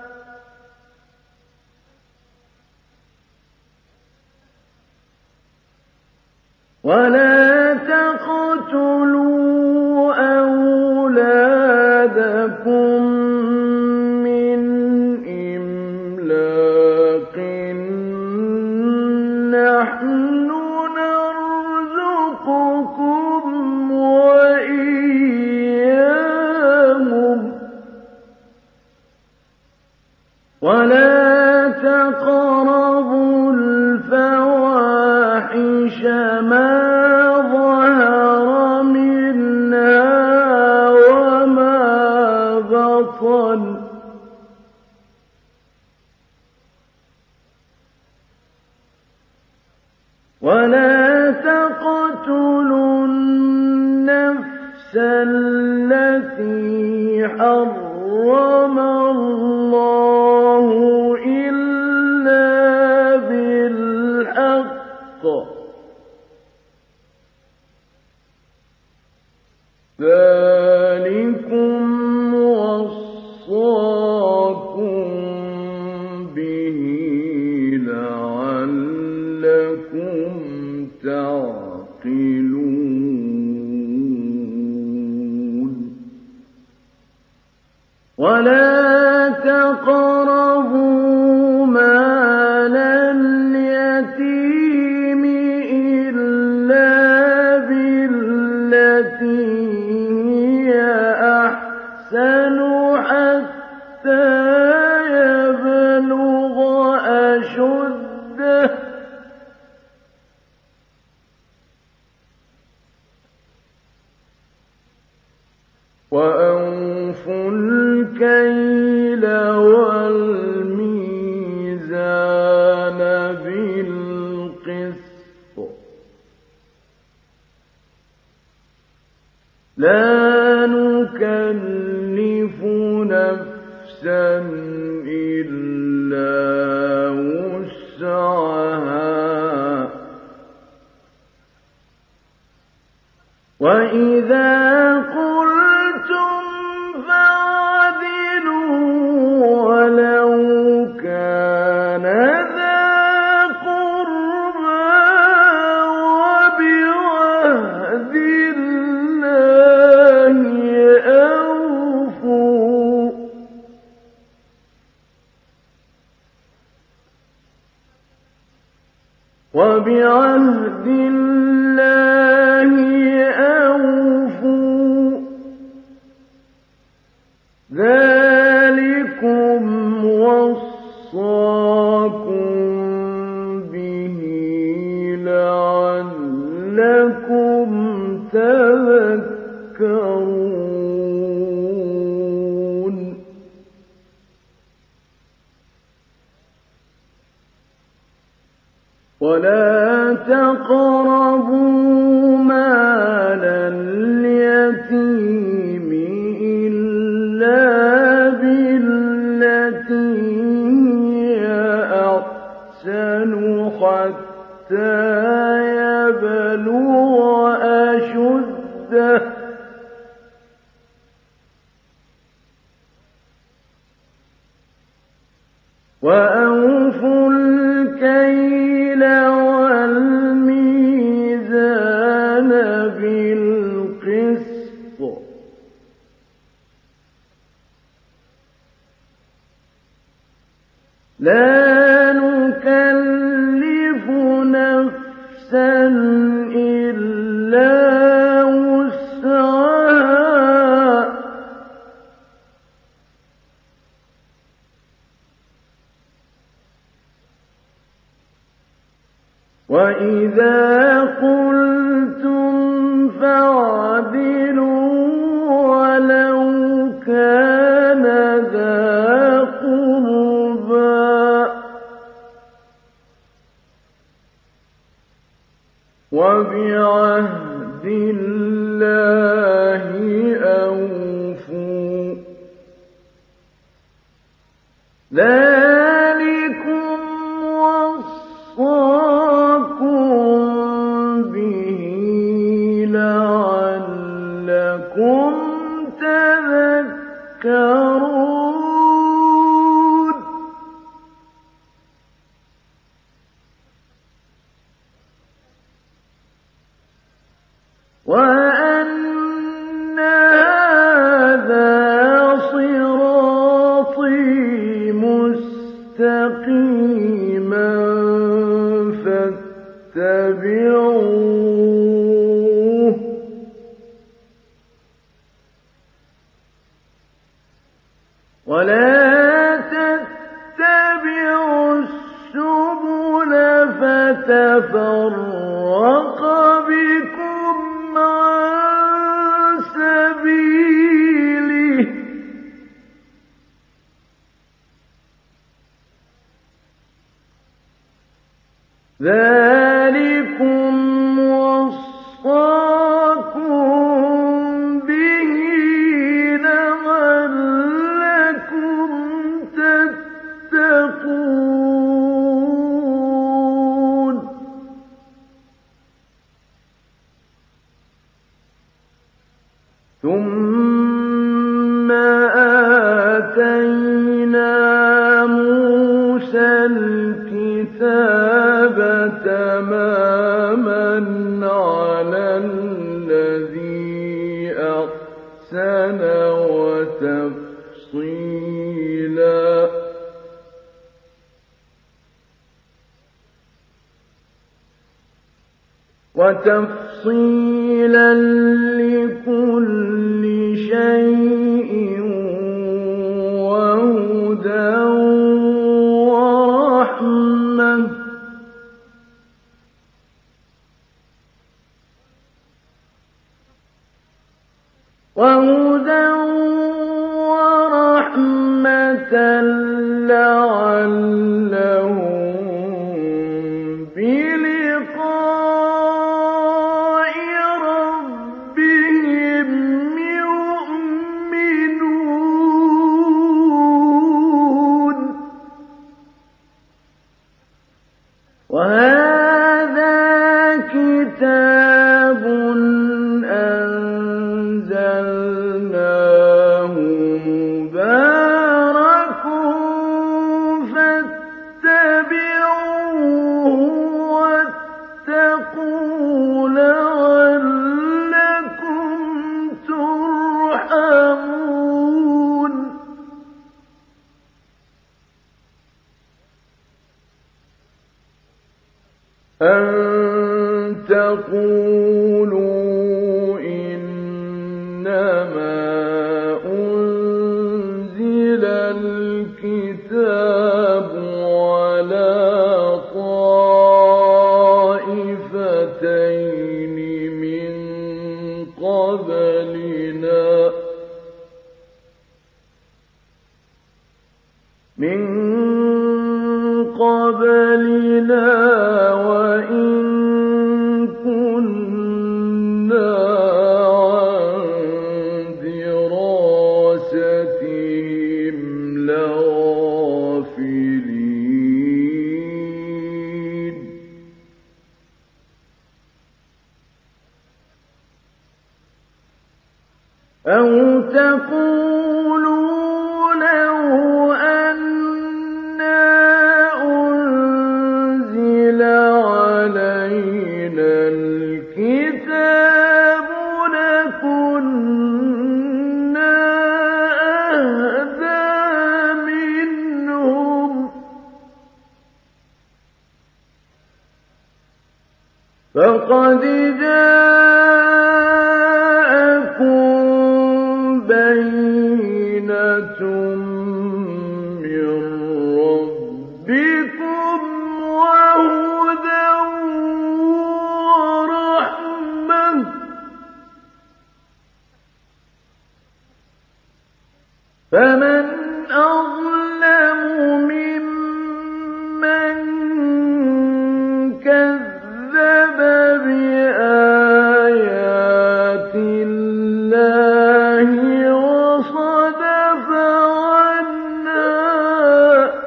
ولا تقتلوا أولادكم من إملاق نحن نرزقكم وإياهم ولا تقربوا الفواحش ما ظهر منها وما بطن ولا تقتلوا النفس التي حرم الله إلا بالحق ذلكم وصاكم به لعلكم تعقلون ولا تقربوا مال اليتيم إلا بالتي هي أحسن حتى يبلغ أشده وأوفوا الكيل والميزان بالقسط لا نكلف نفسا إلا وسعها وإذا قلتم فاعدلوا ولو كان ذا قربى وبعهد الله أوفوا وبعهد الله أوفوا ذلكم وصاكم به لعلكم تذكرون ولا تقربوا مال اليتيم إلا أشده وأوفوا الكيل والميزان بالقسط لا نكلف نفسا إلا وسعها وإذا قلتم فاعدلوا ولو كان ذا قربى وبعهد الله أوفوا ذلكم وصاكم به لعلكم تذكرون وأن هذا صراطي مستقيما فاتبعوه ولا تتبعوا السبل فتفرق بكم عن سبيله ذلكم وصاكم به لعلكم تتقون ثم آتينا موسى الكتاب تماما على الذي أحسن وتفصيلا وتفصيلا لكل شيء وهدى ورحمة وهدى ورحمة لعلهم بلقاء ربهم يؤمنون وهذا كتاب أنزلناه مبارك فاتبعوه واتقوا لعلكم ترحمون أن تقولوا إنما أنزل الكتاب على طائفتين من قبلنا من قبلنا وإن كنا عن أَوْ تَقُولُوا لَوْ أَنَّا أُنزِلَ عَلَيْنَا الْكِتَابُ لَكُنَّا أَهْدَىٰ مِنْهُمْ ۚ فَقَدْ جَاءَكُم بَيِّنَةٌ مِّن رَّبِّكُمْ وَهُدًى وَرَحْمَةٌ ۚ فَمَنْ أَظْلَمُ مِمَّن كَذَّبَ بِآيَاتِ اللَّهِ وَصَدَفَ عَنْهَا ۗ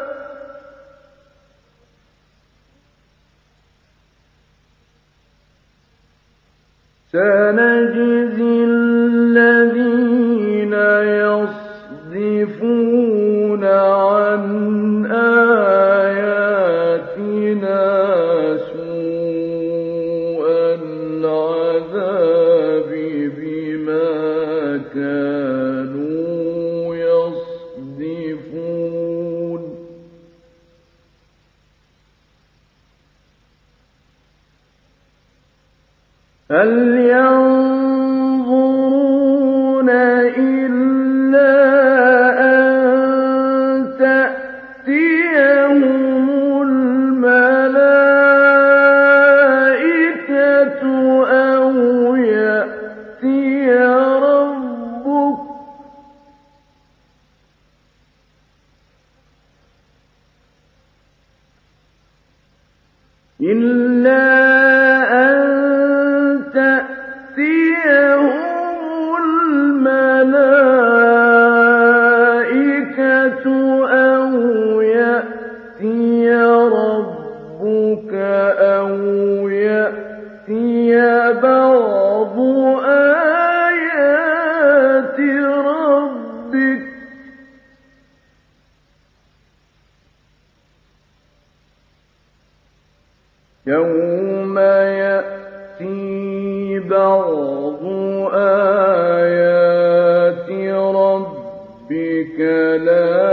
سَنَجْزِي الَّذِينَ يَصْدِفُونَ عَنْ آيَاتِنَا سُوءَ الْعَذَابِ بِمَا كَانُوا يَصْدِفُونَ هَلْ يَنظُرُونَ إِلَّا أَن تَأْتِيَهُمُ الْمَلَائِكَةُ أَوْ يَأْتِيَ رَبُّكَ ۗ إِلَّا أَن تَأْتِيَهُمُ الْمَلَائِكَةُ أَوْ يَأْتِيَ رَبُّكَ أَوْ يَأْتِيَ بَعْضُ آيَاتِ رَبِّكَ ۗ يَوْمَ يَأْتِي بَعْضُ آيَاتِ رَبِّكَ لَا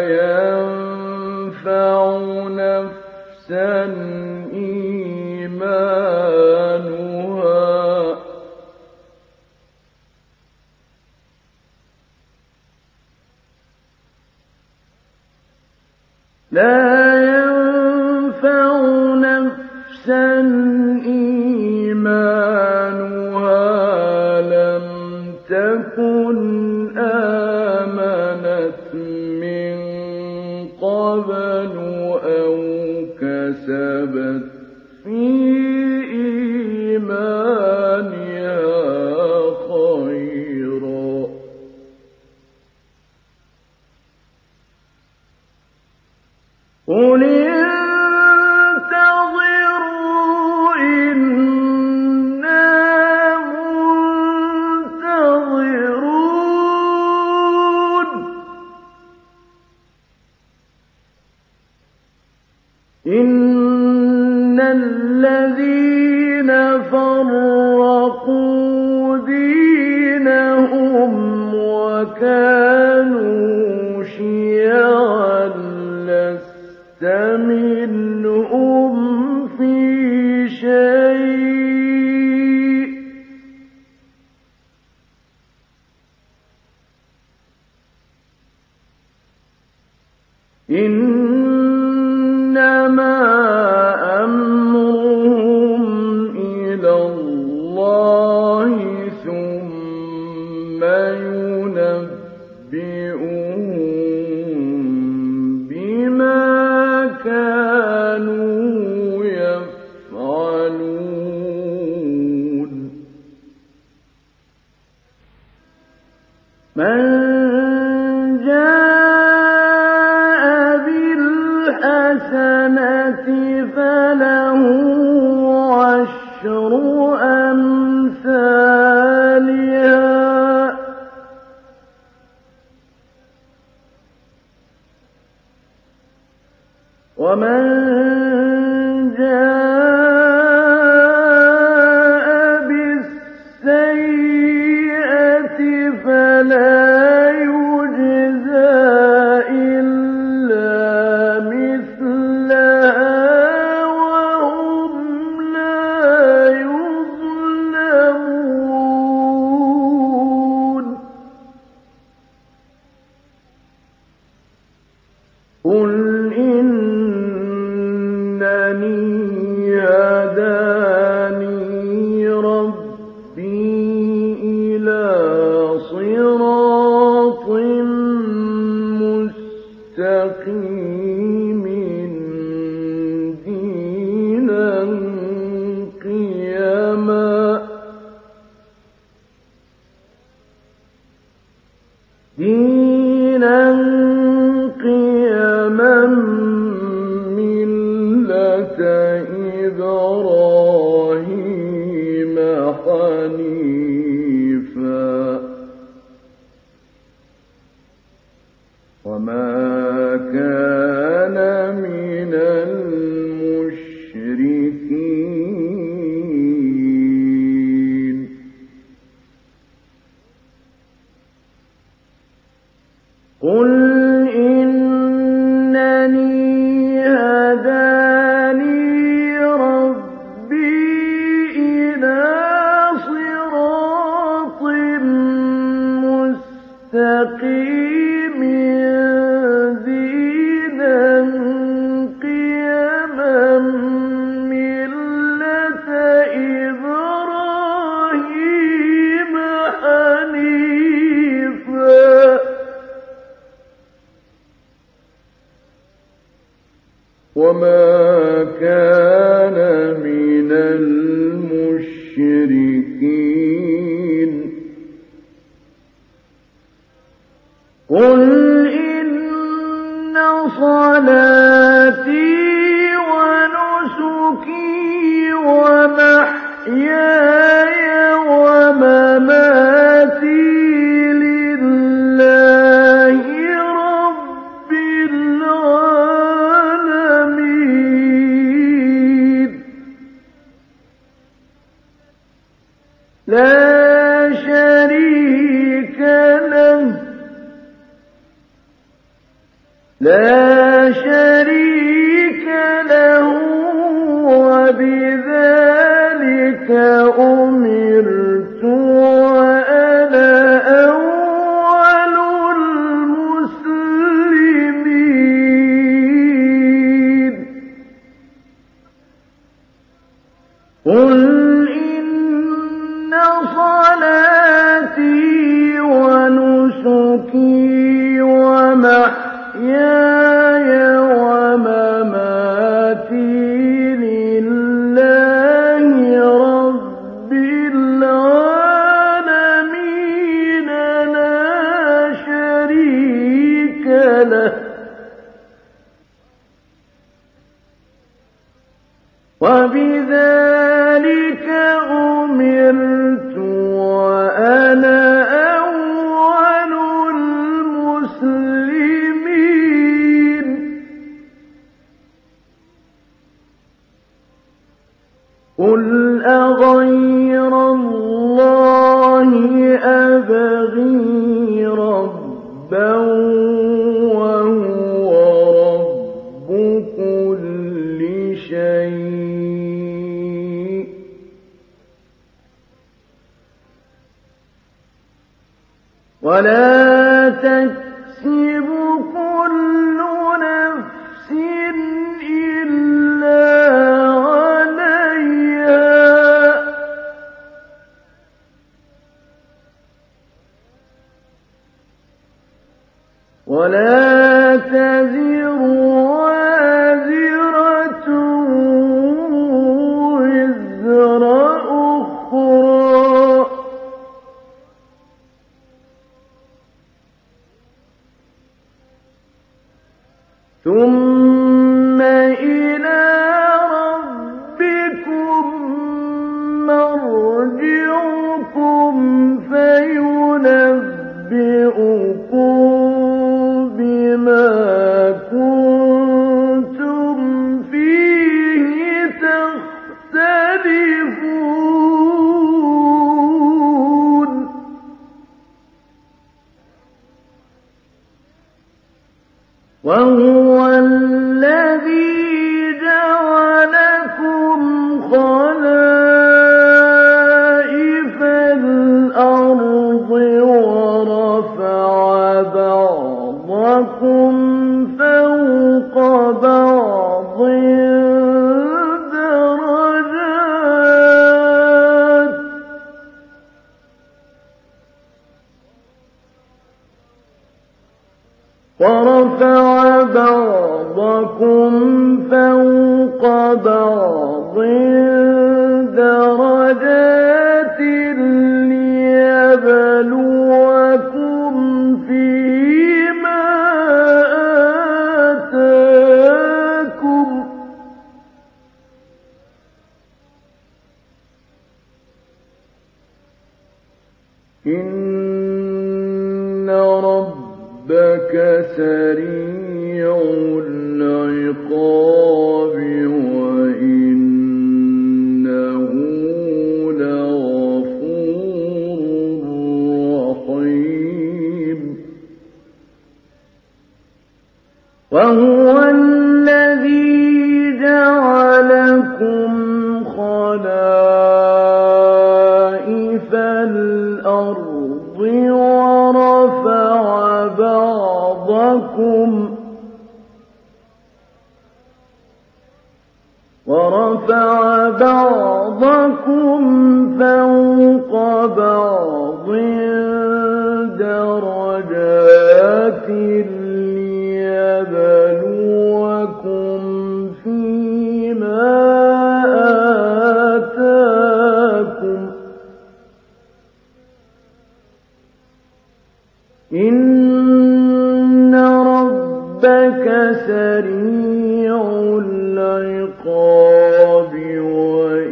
يَنفَعُ نَفْسًا إِيمَانُهَا لا ينفع نفسا إيمانها لم تكن آمنت من قبل أو كسبت في إيمانها خيرا قل انتظروا إنا منتظرون إن الذين فرقوا دينهم وكانوا شيعا لست منهم في شيء إنما أمرهم إلى الله ثم ينبئهم بما كانوا يفعلون من جاء بالحسنة فله عشر أمثالها دينا قيما ملة إبراهيم حنيفا وما كان من المشركين قل إنني هداني ربي إلى صراط مستقيم دينا قيما ملة إبراهيم حنيفا وما كان من المشركين قل إن صلاتي ونسكي ومحياي ومماتي لله رب العالمين لا شريك له لا شريك له وبذلك أمرت وأنا أول المسلمين قل إن صلاتي ونسكي ومحياي ومماتي لله رب العالمين لا شريك له وبذلك أمرت وأنا أول المسلمين قل أغير الله أبغي ربا وهو رب كل شيء ولا تكسب كل نفس إلا عليها ولا تزر وازرة وزر أخرى ثم إلى ربكم مرجعكم فينبئكم بما كنتم فيه تختلفون وهو الذي جعلكم خلائف الأرض ورفع بعضكم فوق بعض درجات ورفع بعضكم فوق بعض درجات ليبلوكم فيه إن ربك سريع العقاب وإنه لغفور رحيم وهو الذي جعلكم خلائف الأرض ورفع بعضكم ورفع بعضكم فوق بعض درجات ليبلوكم فيما آتاكم إن ربك سريع العقاب